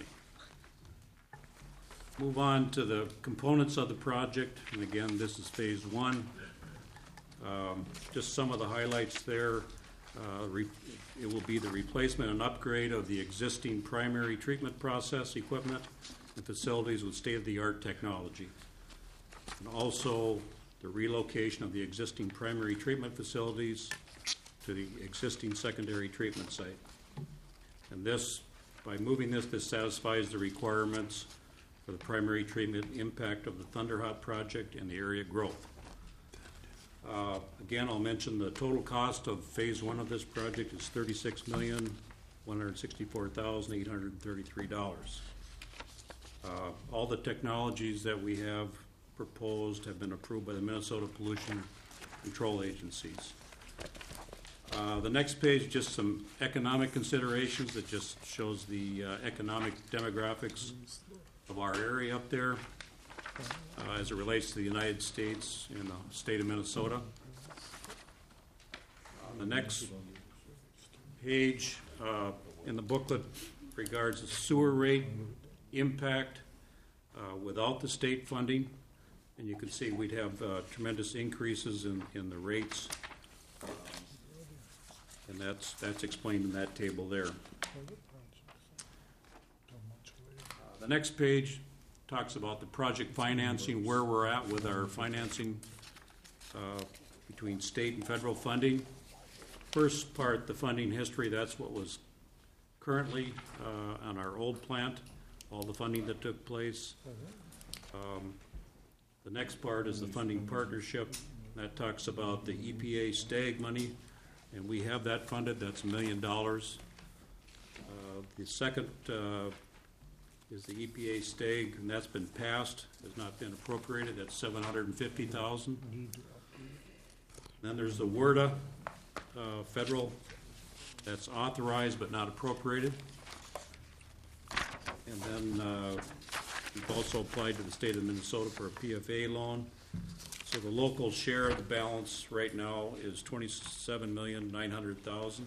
Move on to the components of the project, and again, this is phase one. Just some of the highlights there. It will be the replacement and upgrade of the existing primary treatment process equipment and facilities with state-of-the-art technology. And also the relocation of the existing primary treatment facilities to the existing secondary treatment site. And this, by moving this satisfies the requirements for the primary treatment impact of the Thunderhawk project and the area growth. Again, I'll mention the total cost of phase one of this project is $36,164,833. All the technologies that we have proposed have been approved by the Minnesota Pollution Control Agencies. The next page, just some economic considerations. That just shows the economic demographics of our area up there as it relates to the United States and the state of Minnesota. The next page in the booklet regards the sewer rate impact without the state funding. And you can see we'd have tremendous increases in the rates. And that's explained in that table there. The next page talks about the project financing, where we're at with our financing between state and federal funding. First part, the funding history, that's what was currently on our old plant, all the funding that took place. The next part is the funding partnership. That talks about the EPA STAG money, and we have that funded. That's $1 million. The second is the EPA STAG, and that's been passed, has not been appropriated. That's $750,000. Then there's the WRDA federal, that's authorized but not appropriated. And then we've also applied to the state of Minnesota for a PFA loan. So the local share of the balance right now is $27,900,000.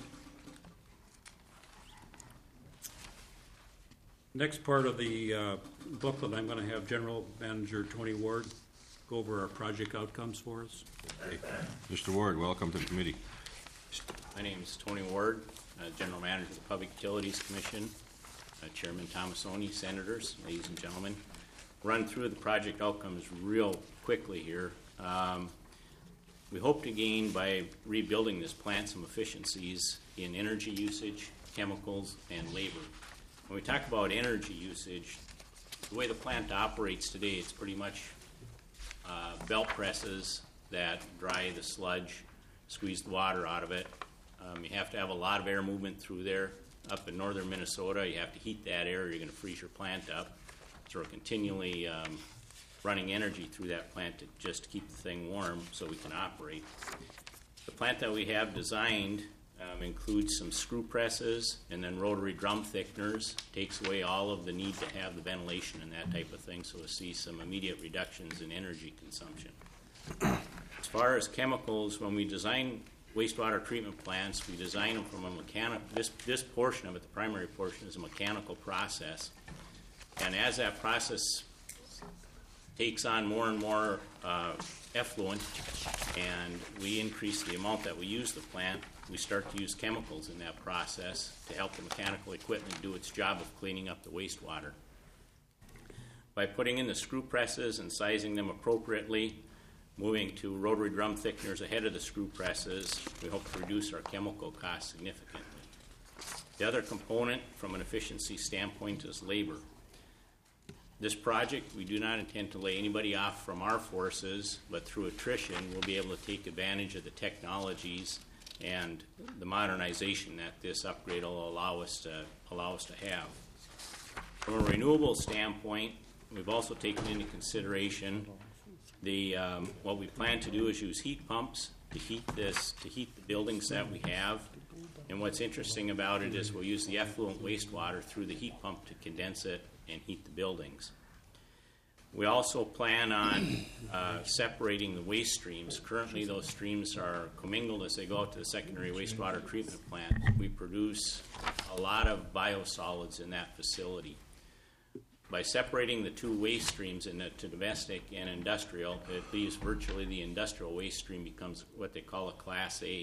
Next part of the booklet, I'm going to have General Manager Tony Ward go over our project outcomes for us. Hey, Mr. Ward, welcome to the committee. My name is Tony Ward, General Manager of the Public Utilities Commission, Chairman Tomasoni, Senators, ladies and gentlemen. Run through the project outcomes real quickly here. We hope to gain, by rebuilding this plant, some efficiencies in energy usage, chemicals, and labor. When we talk about energy usage, the way the plant operates today, it's pretty much belt presses that dry the sludge, squeeze the water out of it. You have to have a lot of air movement through there. Up in northern Minnesota, you have to heat that air or you're going to freeze your plant up. So we're continually running energy through that plant just to keep the thing warm so we can operate. The plant that we have designed includes some screw presses and then rotary drum thickeners. Takes away all of the need to have the ventilation and that type of thing, so we'll see some immediate reductions in energy consumption. As far as chemicals, when we design wastewater treatment plants, we design them from a mechanical, this portion of it, the primary portion, is a mechanical process. And as that process takes on more and more effluent and we increase the amount that we use the plant, we start to use chemicals in that process to help the mechanical equipment do its job of cleaning up the wastewater. By putting in the screw presses and sizing them appropriately, moving to rotary drum thickeners ahead of the screw presses, we hope to reduce our chemical costs significantly. The other component from an efficiency standpoint is labor. This project, we do not intend to lay anybody off from our forces, but through attrition, we'll be able to take advantage of the technologies and the modernization that this upgrade will allow us to have. From a renewable standpoint, we've also taken into consideration the what we plan to do is use heat pumps to heat the buildings that we have. And what's interesting about it is we'll use the effluent wastewater through the heat pump to condense it and heat the buildings. We also plan on separating the waste streams. Currently, those streams are commingled as they go out to the secondary wastewater treatment plant. We produce a lot of biosolids in that facility. By separating the two waste streams into domestic and industrial, it leaves virtually the industrial waste stream becomes what they call a Class A.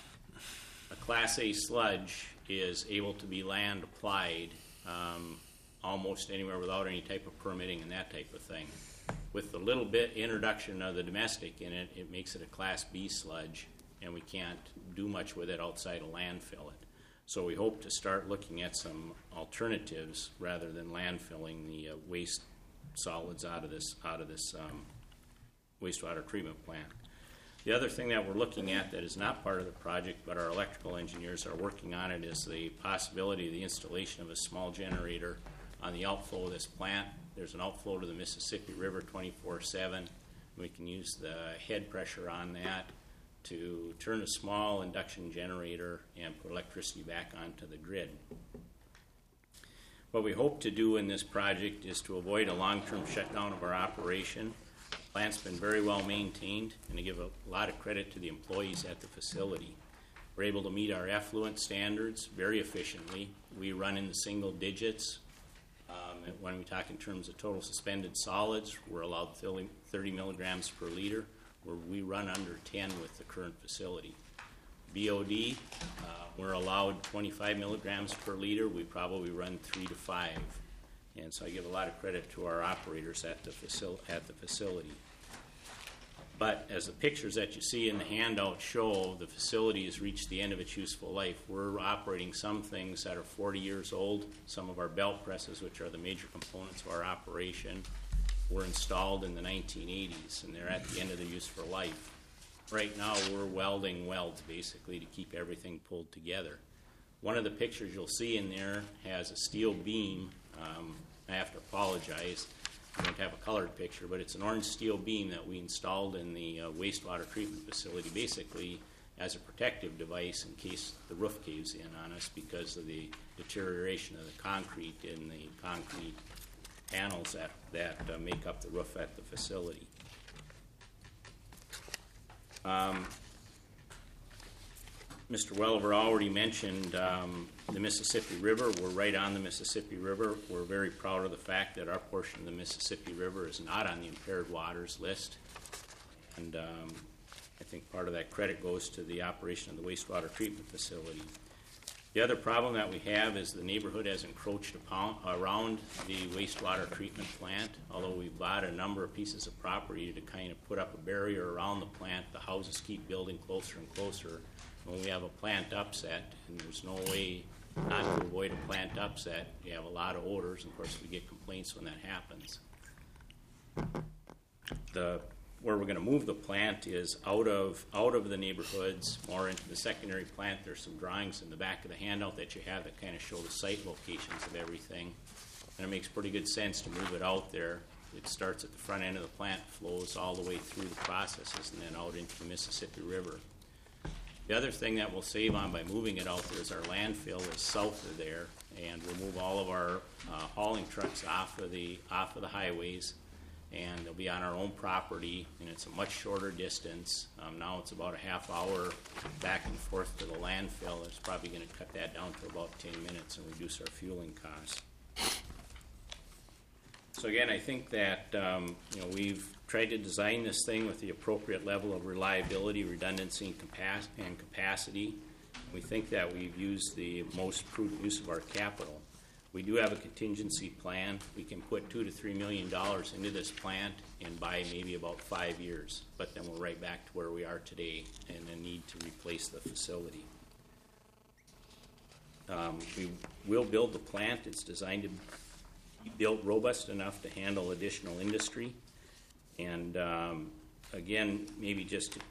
A Class A sludge is able to be land applied almost anywhere without any type of permitting and that type of thing. With the little bit introduction of the domestic in it, it makes it a Class B sludge, and we can't do much with it outside of landfill it. So we hope to start looking at some alternatives rather than landfilling the waste solids out of this wastewater treatment plant. The other thing that we're looking at that is not part of the project, but our electrical engineers are working on it, is the possibility of the installation of a small generator on the outflow of this plant. There's an outflow to the Mississippi River 24/7. We can use the head pressure on that to turn a small induction generator and put electricity back onto the grid. What we hope to do in this project is to avoid a long-term shutdown of our operation. The plant's been very well maintained, and to give a lot of credit to the employees at the facility. We're able to meet our effluent standards very efficiently. We run in the single digits. When we talk in terms of total suspended solids, we're allowed 30 milligrams per liter, where we run under 10 with the current facility. BOD, we're allowed 25 milligrams per liter. We probably run 3 to 5. And so I give a lot of credit to our operators at the facility. But as the pictures that you see in the handout show, the facility has reached the end of its useful life. We're operating some things that are 40 years old. Some of our belt presses, which are the major components of our operation, were installed in the 1980s, and they're at the end of their useful life. Right now, we're welding welds, basically, to keep everything pulled together. One of the pictures you'll see in there has a steel beam. I have to apologize. I don't have a colored picture, but it's an orange steel beam that we installed in the wastewater treatment facility, basically as a protective device in case the roof caves in on us because of the deterioration of the concrete in the concrete panels that make up the roof at the facility. Mr. Welliver already mentioned the Mississippi River. We're right on the Mississippi River. We're very proud of the fact that our portion of the Mississippi River is not on the impaired waters list. And I think part of that credit goes to the operation of the wastewater treatment facility. The other problem that we have is the neighborhood has encroached around the wastewater treatment plant. Although we've bought a number of pieces of property to kind of put up a barrier around the plant, the houses keep building closer and closer. When we have a plant upset, and there's no way not to avoid a plant upset, you have a lot of odors, and of course we get complaints when that happens. Where we're going to move the plant is out of the neighborhoods, more into the secondary plant. There's some drawings in the back of the handout that you have that kind of show the site locations of everything, and it makes pretty good sense to move it out there. It starts at the front end of the plant, flows all the way through the processes, and then out into the Mississippi River. The other thing that we'll save on by moving it out there is our landfill is south of there, and we'll move all of our hauling trucks off of the highways, and they'll be on our own property, and it's a much shorter distance. Now it's about a half hour back and forth to the landfill. It's probably going to cut that down to about 10 minutes and reduce our fueling costs. So again, I think that we've tried to design this thing with the appropriate level of reliability, redundancy, and capacity. We think that we've used the most prudent use of our capital. We do have a contingency plan. We can put $2 to $3 million into this plant and buy maybe about 5 years, but then we're right back to where we are today and then need to replace the facility. We will build the plant. It's designed to be built robust enough to handle additional industry. And again, maybe just to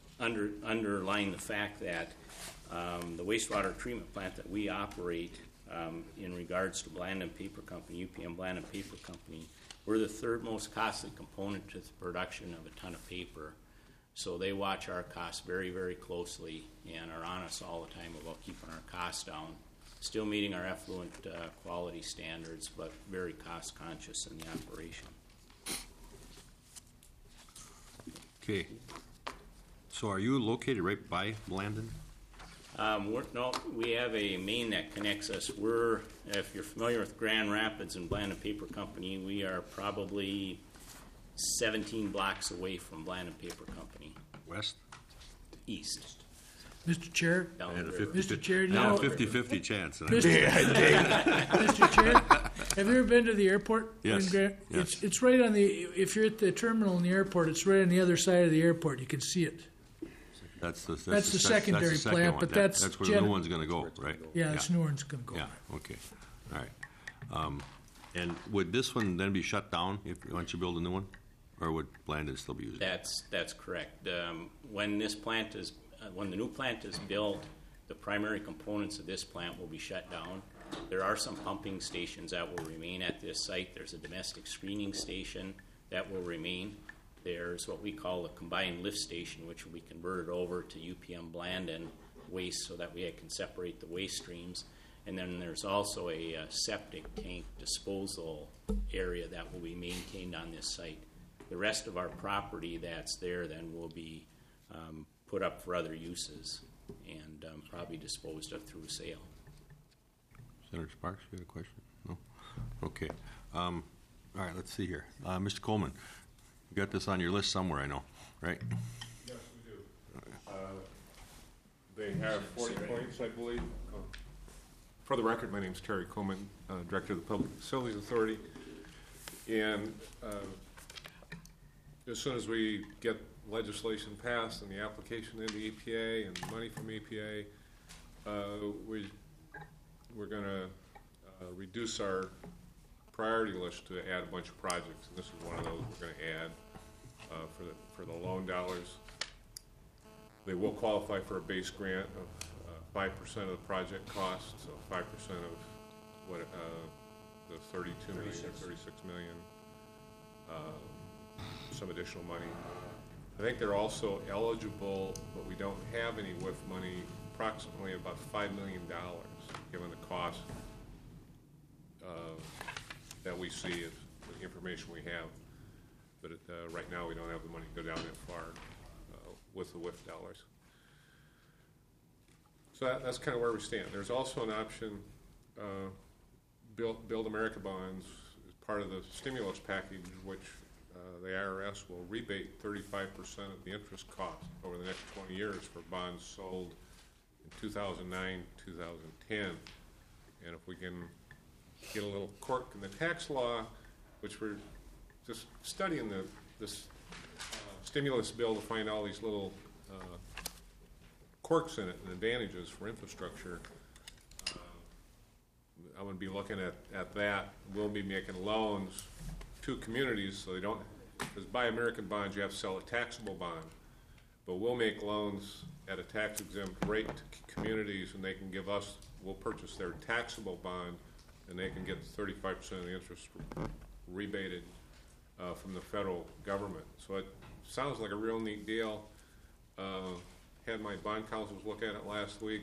underline the fact that the wastewater treatment plant that we operate in regards to Blandin Paper Company, UPM Blandin Paper Company, we're the third most costly component to the production of a ton of paper. So they watch our costs very, very closely and are on us all the time about keeping our costs down. Still meeting our effluent quality standards, but very cost conscious in the operation. Okay. So are you located right by Blandin? No, we have a main that connects us. If you're familiar with Grand Rapids and Blandin Paper Company, we are probably 17 blocks away from Blandin Paper Company. West? East. Mr. Chair? Mr. Chair, do you know... 50-50 chance. Mr. Chair, have you ever been to the airport? Yes. It's right on the... If you're at the terminal in the airport, it's right on the other side of the airport. You can see it. That's the secondary second plant, one. but that's where the new one's going to go, right? Yeah, that's new one's going to go. Yeah, okay. All right. And would this one then be shut down once you build a new one? Or would Blandin still be using it? That's correct. When the new plant is built, the primary components of this plant will be shut down. There are some pumping stations that will remain at this site. There's a domestic screening station that will remain. There's what we call a combined lift station, which will be converted over to UPM Blandin waste so that we can separate the waste streams. And then there's also a septic tank disposal area that will be maintained on this site. The rest of our property that's there then will be put up for other uses and probably disposed of through sale. Senator Sparks, you had a question? No? Okay. All right, let's see here. Mr. Coleman, you got this on your list somewhere, I know, right? Yes, we do. They have 40 points, I believe. For the record, my name is Terry Coleman, Director of the Public Facilities Authority. And as soon as we get legislation passed and the application into EPA and money from EPA, we're going to reduce our priority list to add a bunch of projects, and this is one of those we're going to add for the loan dollars. They will qualify for a base grant of 5% of the project cost, so 5% of what the 32 million or 36 million, some additional money. I think they're also eligible, but we don't have any WIF money, approximately about $5 million, given the cost that we see of the information we have. But right now, we don't have the money to go down that far with the WIF dollars. So that's kind of where we stand. There's also an option, Build America bonds, as part of the stimulus package, which the IRS will rebate 35% of the interest cost over the next 20 years for bonds sold in 2009, 2010. And if we can get a little quirk in the tax law, which we're just studying this stimulus bill to find all these little quirks in it and advantages for infrastructure. I'm going to be looking at that. We'll be making loans to communities so they don't, because Buy American bonds, you have to sell a taxable bond. But we'll make loans at a tax exempt rate to communities, and they can give us, we'll purchase their taxable bond, and they can get 35% of the interest rebated from the federal government. So it sounds like a real neat deal. Had my bond counsels look at it last week.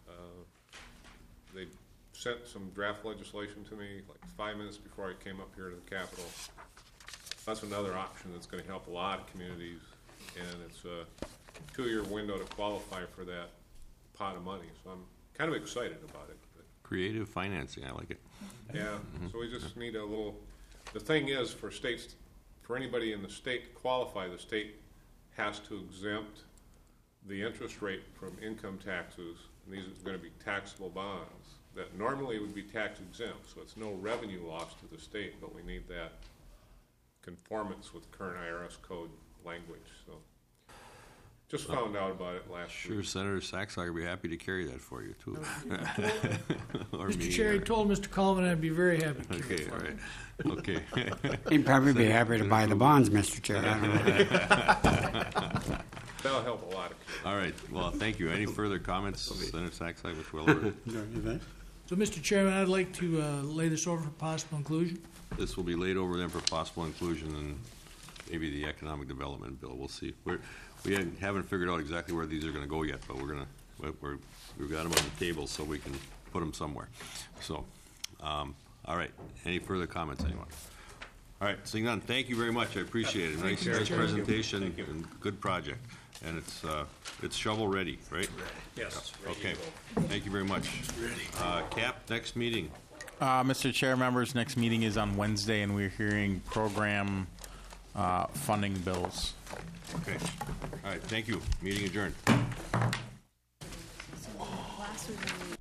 They sent some draft legislation to me like 5 minutes before I came up here to the Capitol. That's another option that's going to help a lot of communities, and it's a 2-year window to qualify for that pot of money. So I'm kind of excited about it. But creative financing, I like it. yeah, so we just need a little. The thing is, for states, for anybody in the state to qualify, the state has to exempt the interest rate from income taxes, and these are going to be taxable bonds that normally would be tax exempt, so it's no revenue loss to the state, but we need that conformance with current IRS code language. So just found out about it last week. Sure, Senator Saxon would be happy to carry that for you, too. Or Mr. me, Chair, he told Mr. Coleman I'd be very happy to carry Okay, it all for right. him. Okay. He'd probably be happy to buy the bonds, Mr. Chair. I don't know. That'll help a lot of people. All right. Well, thank you. Any further comments, Senator Saxon, with Welliver? So, Mr. Chairman, I'd like to lay this over for possible inclusion. This will be laid over then for possible inclusion in maybe the economic development bill. We'll see. We haven't figured out exactly where these are going to go yet, but we've got them on the table so we can put them somewhere. So, all right. Any further comments, anyone? All right, seeing none, thank you very much. I appreciate it. Nice presentation and good project. And it's shovel ready, right? Yes. Okay. Thank you very much. Cap, next meeting. Mr. Chair, members, next meeting is on Wednesday, and we're hearing program funding bills. Okay. All right, thank you. Meeting adjourned.